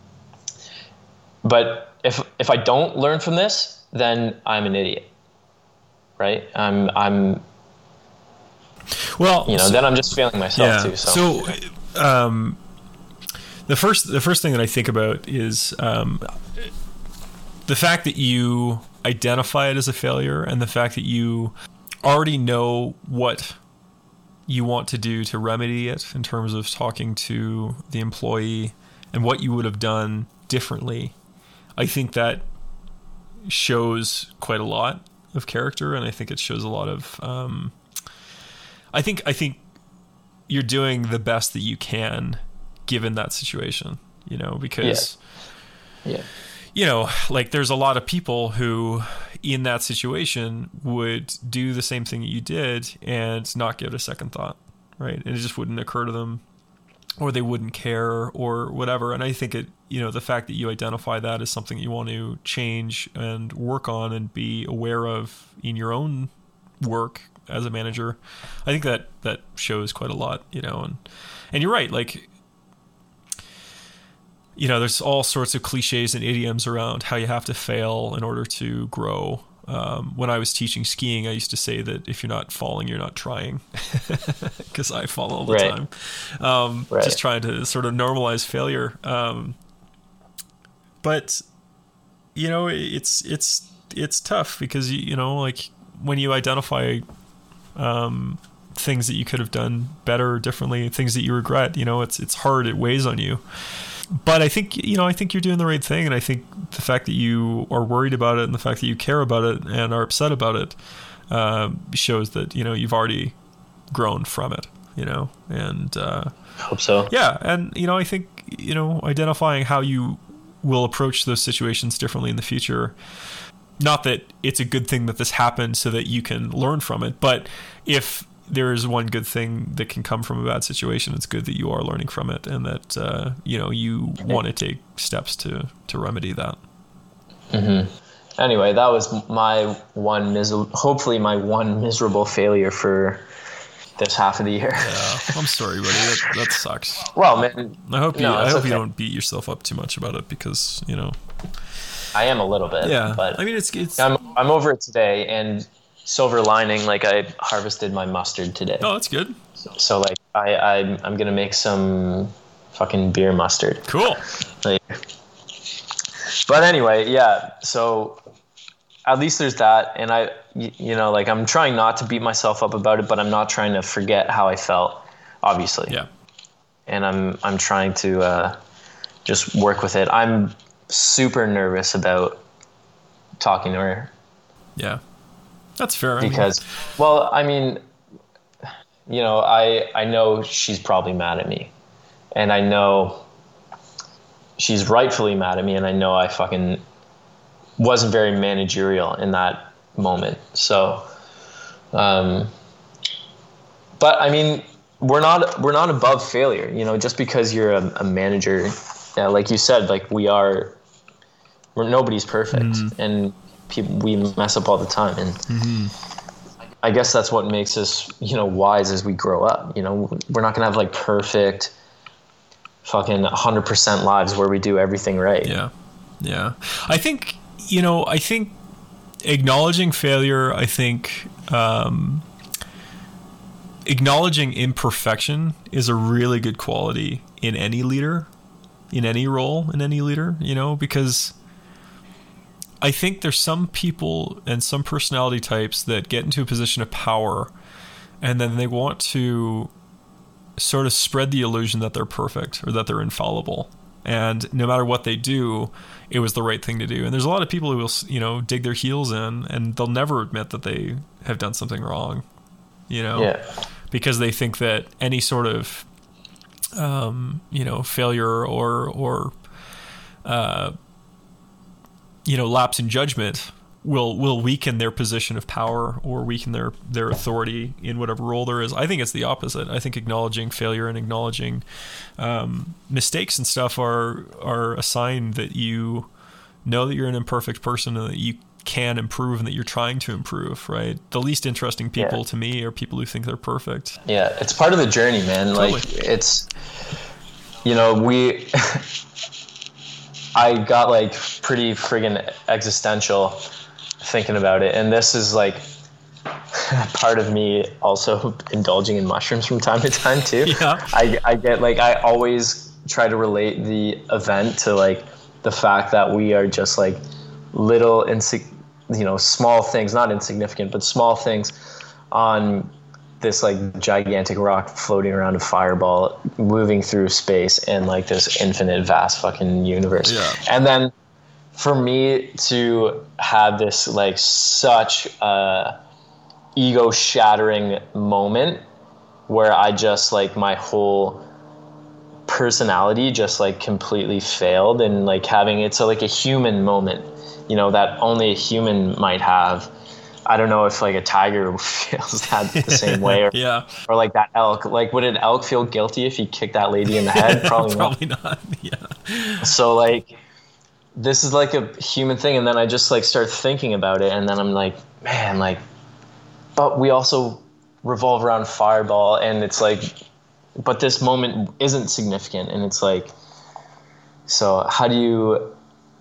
C: But if I don't learn from this, then I'm an idiot, right? I'm
B: well,
C: you know, then I'm just failing myself too.
B: So the first thing that I think about is the fact that you identify it as a failure, and the fact that you already know what you want to do to remedy it in terms of talking to the employee and what you would have done differently, I think that shows quite a lot of character, and I think it shows a lot of I think you're doing the best that you can given that situation, because like there's a lot of people who in that situation would do the same thing that you did and not give it a second thought, right? And it just wouldn't occur to them, or they wouldn't care or whatever. And I think the fact that you identify that as something you want to change and work on and be aware of in your own work as a manager, I think that shows quite a lot, and you're right. Like, there's all sorts of cliches and idioms around how you have to fail in order to grow. When I was teaching skiing, I used to say that if you're not falling, you're not trying, because I fall all the time. Just trying to sort of normalize failure. But it's tough because like when you identify things that you could have done better or differently, things that you regret, it's hard. It weighs on you. But I think you're doing the right thing, and I think the fact that you are worried about it and the fact that you care about it and are upset about it shows that you've already grown from it. And
C: hope so.
B: Yeah, and I think identifying how you will approach those situations differently in the future. Not that it's a good thing that this happened so that you can learn from it, but if there is one good thing that can come from a bad situation, it's good that you are learning from it, and that you want to take steps to remedy that.
C: Mm-hmm. Anyway, that was hopefully my one miserable failure for this half of the year.
B: Yeah, I'm sorry, buddy. That sucks.
C: Well, man,
B: I hope you don't beat yourself up too much about it, because
C: I am a little bit.
B: Yeah,
C: but
B: I mean it's.
C: I'm over it today, and silver lining, like I harvested my mustard today.
B: Oh, that's good.
C: So like I'm gonna make some fucking beer mustard.
B: Cool.
C: But anyway, yeah. So at least there's that, and like I'm trying not to beat myself up about it, but I'm not trying to forget how I felt, obviously.
B: Yeah. And
C: I'm trying to just work with it. I'm super nervous about talking to her.
B: Yeah. That's fair.
C: Because, I know she's probably mad at me, and I know she's rightfully mad at me, and I know I fucking wasn't very managerial in that moment. So, but I mean, we're not above failure, just because you're a manager. Yeah, like you said, like nobody's perfect, and we mess up all the time, and I guess that's what makes us wise as we grow up. We're not gonna have like perfect fucking 100% lives where we do everything right.
B: Yeah I think acknowledging failure, acknowledging imperfection is a really good quality in any leader, in any role, in any leader, because I think there's some people and some personality types that get into a position of power, and then they want to sort of spread the illusion that they're perfect or that they're infallible. And no matter what they do, it was the right thing to do. And there's a lot of people who will, dig their heels in, and they'll never admit that they have done something wrong, because they think that any sort of, failure or lapse in judgment will weaken their position of power or weaken their authority in whatever role there is. I think it's the opposite. I think acknowledging failure and acknowledging mistakes and stuff are a sign that you know that you're an imperfect person and that you can improve and that you're trying to improve, right? The least interesting people to me are people who think they're perfect.
C: Yeah, it's part of the journey, man. Totally. Like it's, I got like pretty friggin' existential thinking about it, and this is like part of me also indulging in mushrooms from time to time too.
B: Yeah.
C: I get like, I always try to relate the event to like the fact that we are just like little small things, not insignificant, but small things on this like gigantic rock floating around a fireball, moving through space in like this infinite, vast fucking universe.
B: Yeah.
C: And then for me to have this like such ego shattering moment where I just like my whole personality just like completely failed, and like having it's like a human moment, you know, that only a human might have. I don't know if like a tiger feels that the same way, or
B: Yeah.
C: or like that elk. Like, would an elk feel guilty if he kicked that lady in the head? Probably not.
B: Probably not. Yeah.
C: So like, this is like a human thing, and then I just like start thinking about it, and then I'm like, man, like, but we also revolve around Fireball, and it's like, but this moment isn't significant, and it's like, so how do you?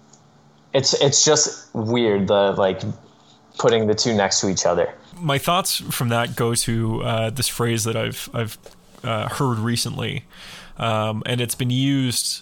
C: It's just weird, the like putting the two next to each other.
B: My thoughts from that go to this phrase that I've heard recently, and it's been used.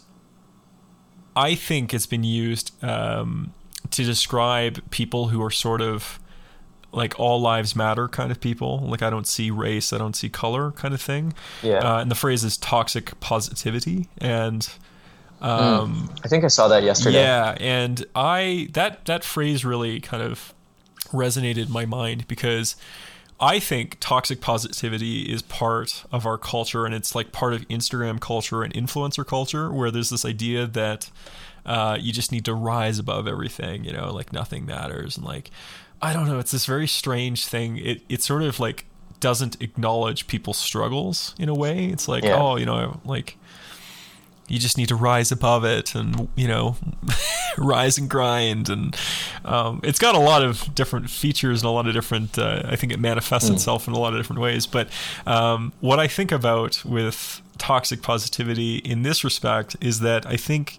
B: I think it's been used to describe people who are sort of like all lives matter kind of people. Like, I don't see race, I don't see color kind of thing.
C: Yeah.
B: And the phrase is toxic positivity. And
C: I think I saw that yesterday.
B: yeah, and that phrase really kind of resonated in my mind, because I think toxic positivity is part of our culture, and it's like part of Instagram culture and influencer culture, where there's this idea that you just need to rise above everything, you know, like nothing matters. And like, I don't know, it's this very strange thing. It sort of like doesn't acknowledge people's struggles in a way. It's like,
C: Yeah.
B: oh, you know, like you just need to rise above it, and, you know, rise and grind. And it's got a lot of different features and a lot of different, I think it manifests itself in a lot of different ways. But what I think about with toxic positivity in this respect is that I think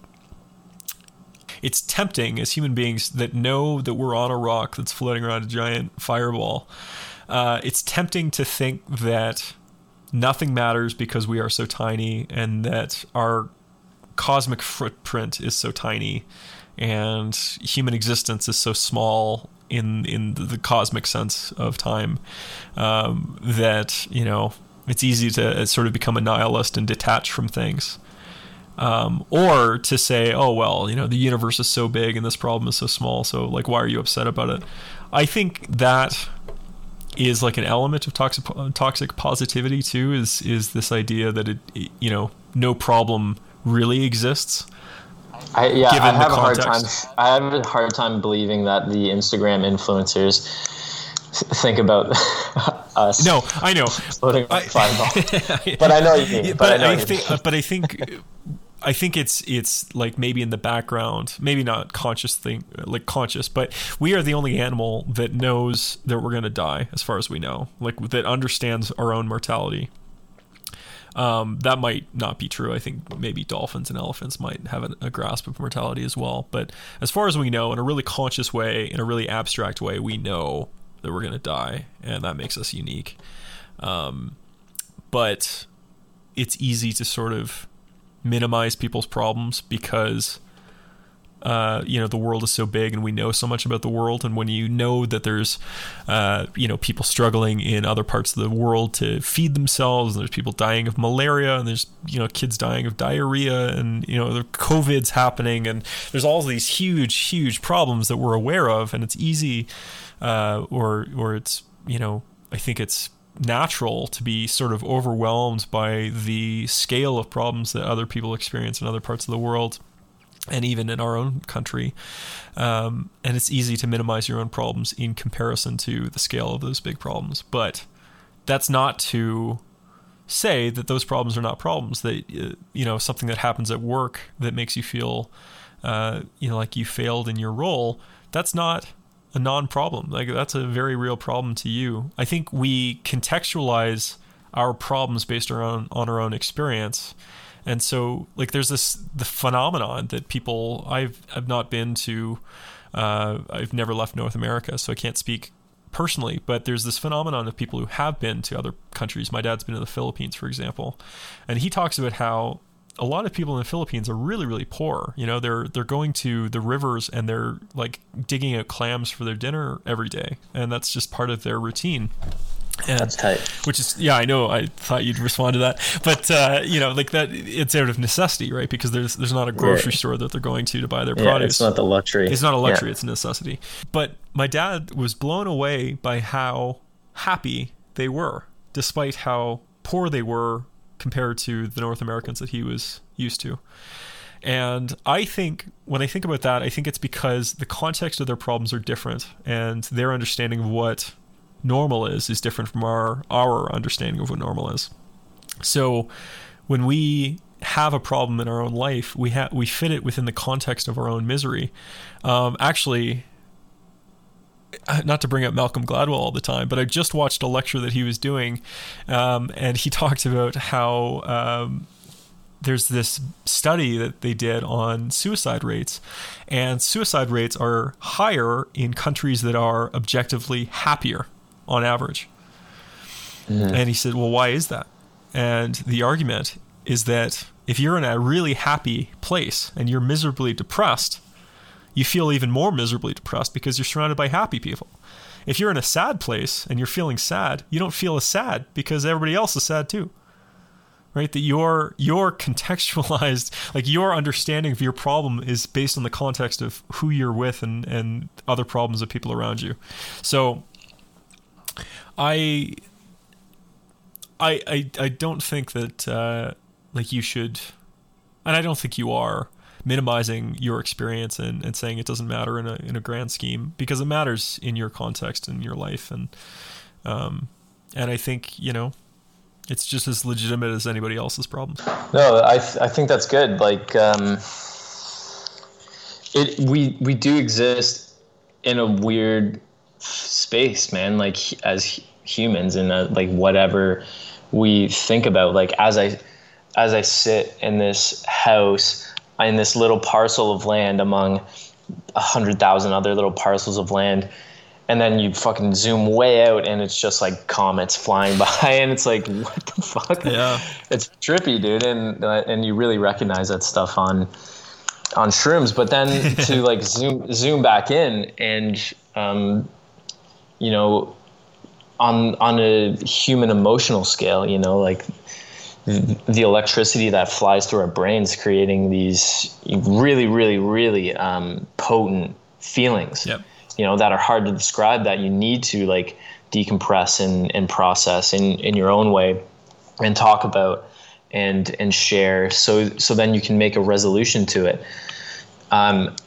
B: it's tempting as human beings that know that we're on a rock that's floating around a giant fireball. It's tempting to think that nothing matters because we are so tiny, and that our cosmic footprint is so tiny, and human existence is so small in the cosmic sense of time, that, you know, it's easy to sort of become a nihilist and detach from things. Or to say, oh, well, you know, the universe is so big and this problem is so small, so like, why are you upset about it? I think that is like an element of toxic positivity too, is this idea that it, you know, no problem really exists.
C: I have a hard time believing that the Instagram influencers think about us.
B: No, I know.
C: Floating around Fireball. But I know what you mean.
B: I think it's like maybe in the background, maybe not conscious, but we are the only animal that knows that we're going to die, as far as we know, like that understands our own mortality. That might not be true. I think maybe dolphins and elephants might have a grasp of mortality as well. But as far as we know, in a really conscious way, in a really abstract way, we know that we're going to die, and that makes us unique. But it's easy to sort of minimize people's problems because you know, the world is so big and we know so much about the world. And when you know that there's you know, people struggling in other parts of the world to feed themselves, and there's people dying of malaria, and there's, you know, kids dying of diarrhea, and, you know, the COVID's happening, and there's all these huge problems that we're aware of, and it's easy or it's, you know, I think it's natural to be sort of overwhelmed by the scale of problems that other people experience in other parts of the world, and even in our own country. And it's easy to minimize your own problems in comparison to the scale of those big problems. But that's not to say that those problems are not problems. That, you know, something that happens at work that makes you feel, you know, like you failed in your role, that's not a non-problem. Like, that's a very real problem to you. I think we contextualize our problems based on our own experience. And so, like, there's the phenomenon that people, I've not been to, I've never left North America, so I can't speak personally, but there's this phenomenon of people who have been to other countries. My dad's been to the Philippines, for example, and he talks about how a lot of people in the Philippines are really, really poor. You know, they're going to the rivers and they're like digging out clams for their dinner every day, and that's just part of their routine. And,
C: that's tight.
B: Which is, yeah, I know. I thought you'd respond to that, but like that, it's out of necessity, right? Because there's not a grocery store that they're going to buy their produce.
C: It's not the luxury.
B: It's not a luxury. It's a necessity. But my dad was blown away by how happy they were, despite how poor they were compared to the North Americans that he was used to. And I think, when I think about that, I think it's because the context of their problems are different, and their understanding of what normal is different from our understanding of what normal is. So when we have a problem in our own life, we fit it within the context of our own misery. Actually, not to bring up Malcolm Gladwell all the time, but I just watched a lecture that he was doing, and he talked about how there's this study that they did on suicide rates, and suicide rates are higher in countries that are objectively happier on average. Mm-hmm. And he said, well, why is that? And the argument is that if you're in a really happy place and you're miserably depressed, you feel even more miserably depressed because you're surrounded by happy people. If you're in a sad place and you're feeling sad, you don't feel as sad because everybody else is sad too. Right? That your contextualized, like your understanding of your problem is based on the context of who you're with and other problems of people around you. So I don't think that like you should, and I don't think you are, minimizing your experience and saying it doesn't matter in a grand scheme, because it matters in your context and your life, and I think it's just as legitimate as anybody else's problem.
C: No, I think that's good. Like we do exist in a weird space, man, like as humans, and like whatever we think about, like as I sit in this house in this little parcel of land among 100,000 other little parcels of land, and then you fucking zoom way out and it's just like comets flying by, and it's like, what the fuck?
B: Yeah,
C: it's trippy, dude. And you really recognize that stuff on shrooms, but then to like zoom back in and on a human emotional scale, like the electricity that flies through our brains, creating these really, really, really potent feelings,
B: yep.
C: That are hard to describe, that you need to like decompress and process in your own way and talk about and share. So then you can make a resolution to it. And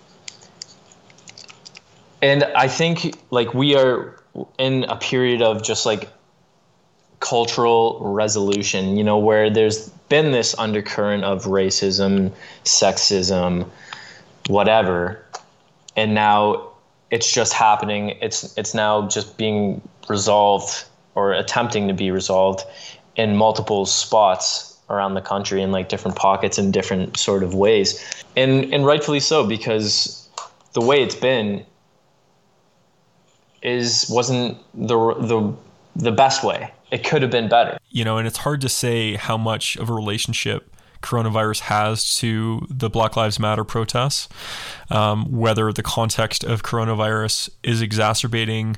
C: I think like we are in a period of just like cultural resolution, where there's been this undercurrent of racism, sexism, whatever, and now it's just happening. It's now just being resolved, or attempting to be resolved, in multiple spots around the country, in like different pockets in different sort of ways, and rightfully so, because the way it's been wasn't the best way. It could have been better.
B: And it's hard to say how much of a relationship coronavirus has to the Black Lives Matter protests, whether the context of coronavirus is exacerbating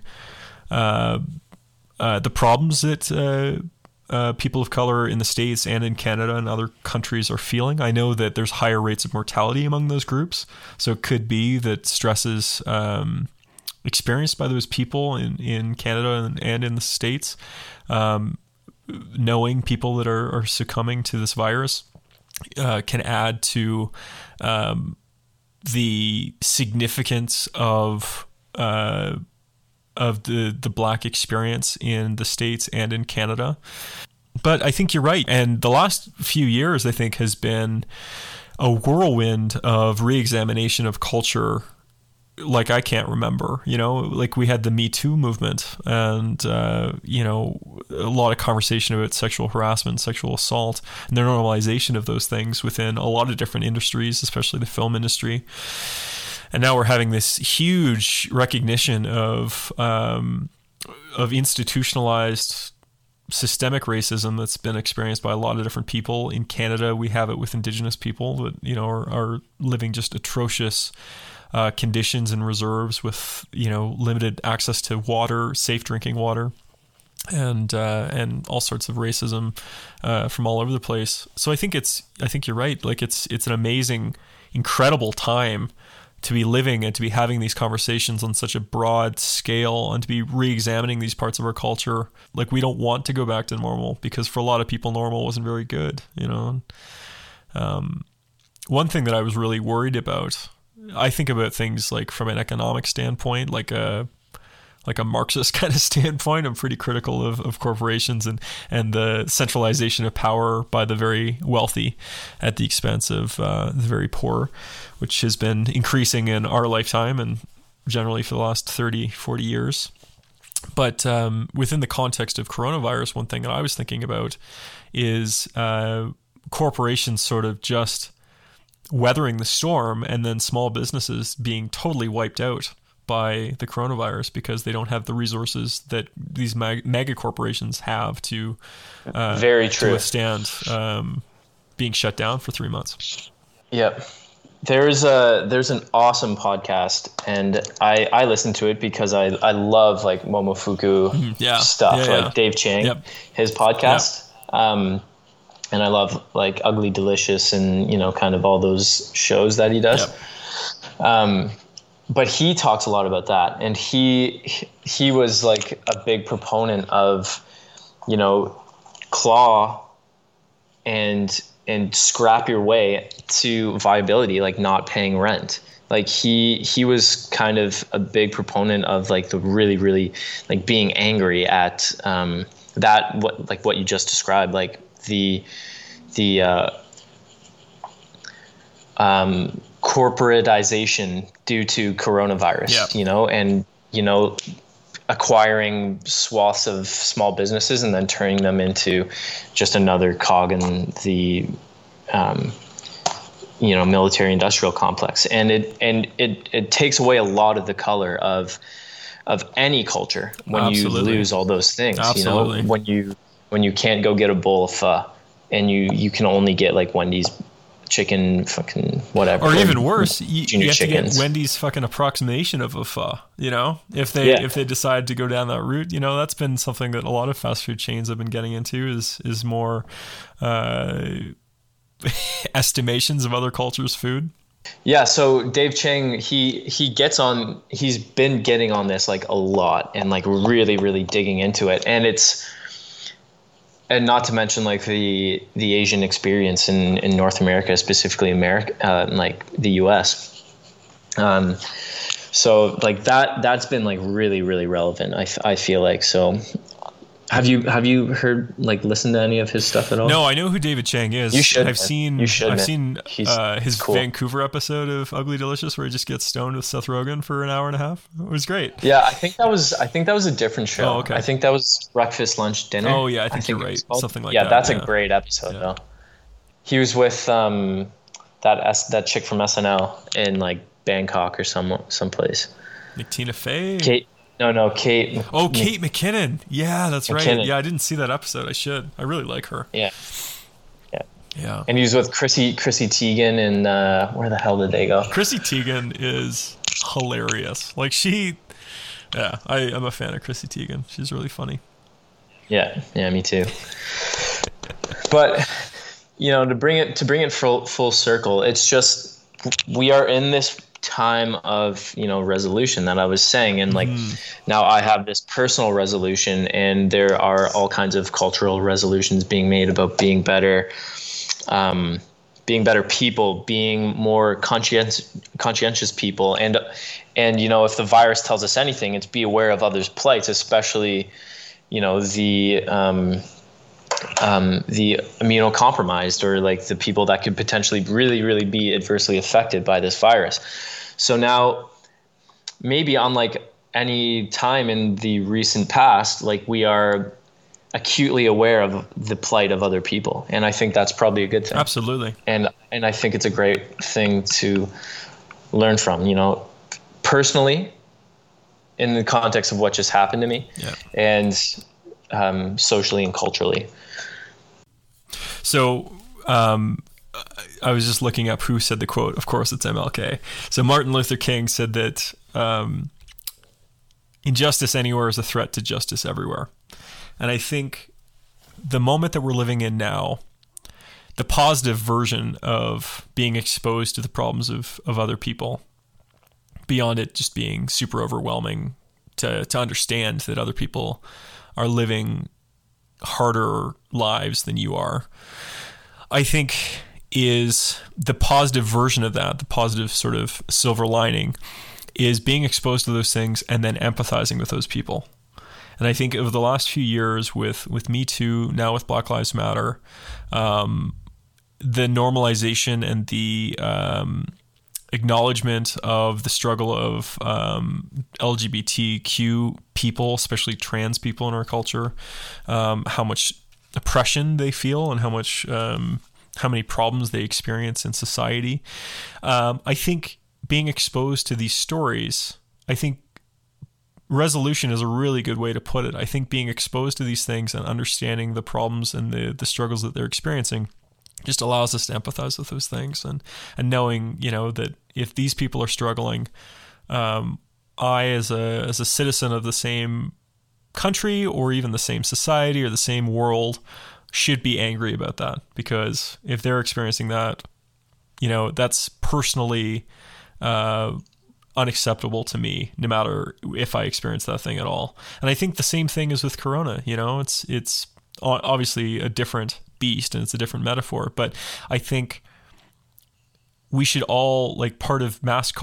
B: the problems that people of color in the States and in Canada and other countries are feeling. I know that there's higher rates of mortality among those groups, so it could be that stresses experienced by those people in Canada and in the States, knowing people that are succumbing to this virus, can add to the significance of the Black experience in the States and in Canada. But I think you're right. And the last few years, I think, has been a whirlwind of re-examination of culture like I can't remember. Like we had the Me Too movement, and a lot of conversation about sexual harassment, sexual assault, and the normalization of those things within a lot of different industries, especially the film industry. And now we're having this huge recognition of institutionalized systemic racism that's been experienced by a lot of different people. In Canada, we have it with Indigenous people that are living just atrocious conditions and reserves with limited access to water, safe drinking water. and all sorts of racism from all over the place. So I think you're right. Like it's an amazing, incredible time to be living and to be having these conversations on such a broad scale and to be re-examining these parts of our culture. Like we don't want to go back to normal because for a lot of people, normal wasn't very good, you know? One thing that I was really worried about, I think about things like from an economic standpoint, like a Marxist kind of standpoint. I'm pretty critical of corporations and the centralization of power by the very wealthy at the expense of the very poor, which has been increasing in our lifetime and generally for the last 30, 40 years. But within the context of coronavirus, one thing that I was thinking about is corporations sort of just weathering the storm and then small businesses being totally wiped out by the coronavirus because they don't have the resources that these mega corporations have to
C: very true
B: to withstand being shut down for 3 months.
C: Yep. There's an awesome podcast, and I listen to it because I love like Momofuku stuff, like Dave Chang, his podcast. And I love like Ugly Delicious and, you know, kind of all those shows that he does. But he talks a lot about that. And he was like a big proponent of, you know, claw and scrap your way to viability, like not paying rent. Like he was kind of a big proponent of like the really, really like being angry at what you just described, like the corporatization due to coronavirus, you know, and, you know, acquiring swaths of small businesses and then turning them into just another cog in the, you know, military industrial complex. And it takes away a lot of the color of any culture when you lose all those things, you know, when you can't go get a bowl of pho and you can only get like Wendy's chicken fucking whatever,
B: or even worse, you have to get Wendy's fucking approximation of a pho, you know, if they decide to go down that route. You know, that's been something that a lot of fast food chains have been getting into is more estimations of other cultures' food.
C: Yeah, so Dave Chang, he's been getting on this like a lot and like really, really digging into it. And not to mention like the Asian experience in North America, specifically America, like the US. So like that's been like really, really relevant. I feel like. So have you heard, like, listened to any of his stuff at all?
B: No, I know who David Chang is.
C: You should.
B: I've seen his
C: cool.
B: Vancouver episode of Ugly Delicious where he just gets stoned with Seth Rogen for an hour and a half. It was great.
C: Yeah, I think that was a different show.
B: Oh, okay.
C: I think that was Breakfast, Lunch, Dinner.
B: Oh yeah, I think you're right. Something like that.
C: Yeah, that's a great episode though. He was with that chick from SNL in like Bangkok or someplace.
B: Like Tina Fey?
C: Kate. No, Kate.
B: Oh, Kate McKinnon. Yeah, that's
C: McKinnon.
B: right. Yeah, I didn't see that episode. I should. I really like her.
C: Yeah.
B: Yeah.
C: And he was with Chrissy Teigen, and where the hell did they go?
B: Chrissy Teigen is hilarious. Like I'm a fan of Chrissy Teigen. She's really funny.
C: Yeah, me too. But you know, to bring it full circle, it's just we are in this time of, you know, resolution that I was saying, and like now I have this personal resolution, and there are all kinds of cultural resolutions being made about being better people, being more conscientious people, and you know, if the virus tells us anything, it's be aware of others' plights, especially, you know, the immunocompromised, or like the people that could potentially really, really be adversely affected by this virus. So now, maybe unlike any time in the recent past, like we are acutely aware of the plight of other people, and I think that's probably a good thing.
B: Absolutely.
C: And I think it's a great thing to learn from, you know, personally, in the context of what just happened to me, and socially and culturally.
B: So I was just looking up who said the quote. Of course, it's MLK. So Martin Luther King said that injustice anywhere is a threat to justice everywhere. And I think the moment that we're living in now, the positive version of being exposed to the problems of other people, beyond it just being super overwhelming to understand that other people are living harder lives than you are, I think is the positive version of that, the positive sort of silver lining, is being exposed to those things and then empathizing with those people. And I think over the last few years with Me Too, now with Black Lives Matter, the normalization and the acknowledgement of the struggle of LGBTQ people, especially trans people in our culture, how much oppression they feel and how many problems they experience in society. I think being exposed to these stories, I think resolution is a really good way to put it. I think being exposed to these things and understanding the problems and the struggles that they're experiencing just allows us to empathize with those things, and knowing, that if these people are struggling, I as a citizen of the same country or even the same society or the same world should be angry about that, because if they're experiencing that, that's personally unacceptable to me, no matter if I experience that thing at all. And I think the same thing is with Corona. It's obviously a different beast and it's a different metaphor, but I think we should all, like, part of mask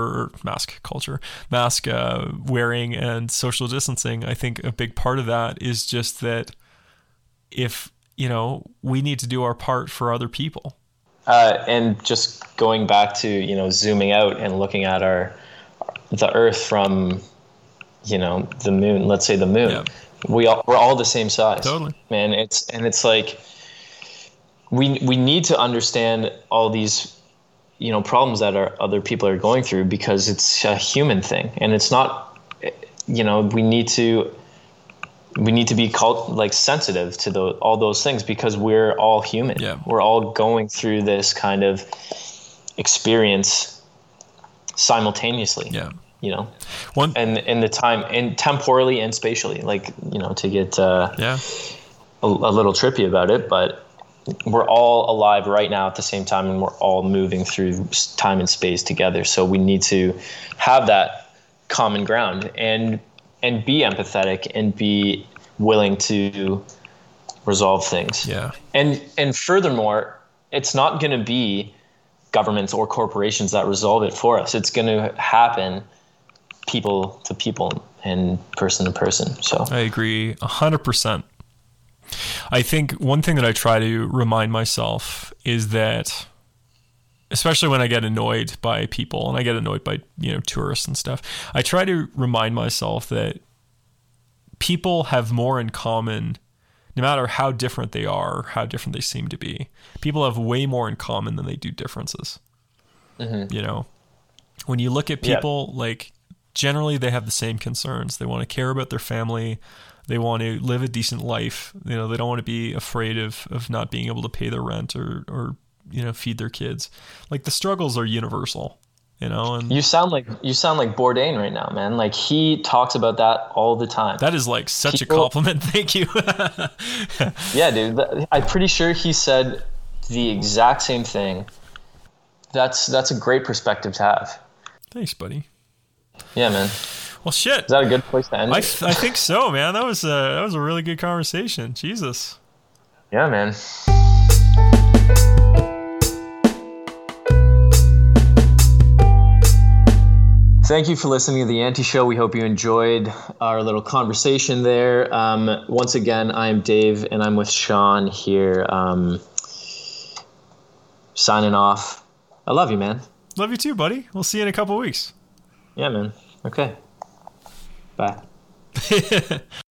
B: wearing and social distancing, I think a big part of that is just that if, we need to do our part for other people.
C: And just going back to, zooming out and looking at the Earth from, the moon, let's say the moon, yeah. We're all the same size.
B: Totally.
C: Man, it's like, we need to understand all these, problems that other people are going through, because it's a human thing, and it's not, we need to be sensitive to all those things, because we're all human.
B: Yeah.
C: We're all going through this kind of experience simultaneously.
B: Yeah.
C: And in the time, and temporally and spatially, to get a little trippy about it, but we're all alive right now at the same time, and we're all moving through time and space together. So we need to have that common ground and be empathetic and be willing to resolve things.
B: Yeah.
C: And furthermore, it's not going to be governments or corporations that resolve it for us. It's going to happen people to people and person to person. So
B: I agree 100%. I think one thing that I try to remind myself is that, especially when I get annoyed by people, and I get annoyed by, tourists and stuff, I try to remind myself that people have more in common, no matter how different they are, how different they seem to be. People have way more in common than they do differences. Mm-hmm. When you look at people, generally they have the same concerns. They want to care about their family. They want to live a decent life. They don't want to be afraid of not being able to pay their rent or feed their kids. The struggles are universal, and
C: you sound like Bourdain right now, man. He talks about that all the time.
B: That is such a compliment. Thank you.
C: Yeah, dude. I'm pretty sure he said the exact same thing. That's a great perspective to have.
B: Thanks, buddy.
C: Yeah, man.
B: Well, shit.
C: Is that a good place to end it?
B: I think so, man. That was a really good conversation. Jesus.
C: Yeah, man. Thank you for listening to The Anti Show. We hope you enjoyed our little conversation there. Once again, I'm Dave, and I'm with Sean here, signing off. I love you, man.
B: Love you too, buddy. We'll see you in a couple weeks.
C: Yeah, man. Okay. Bye.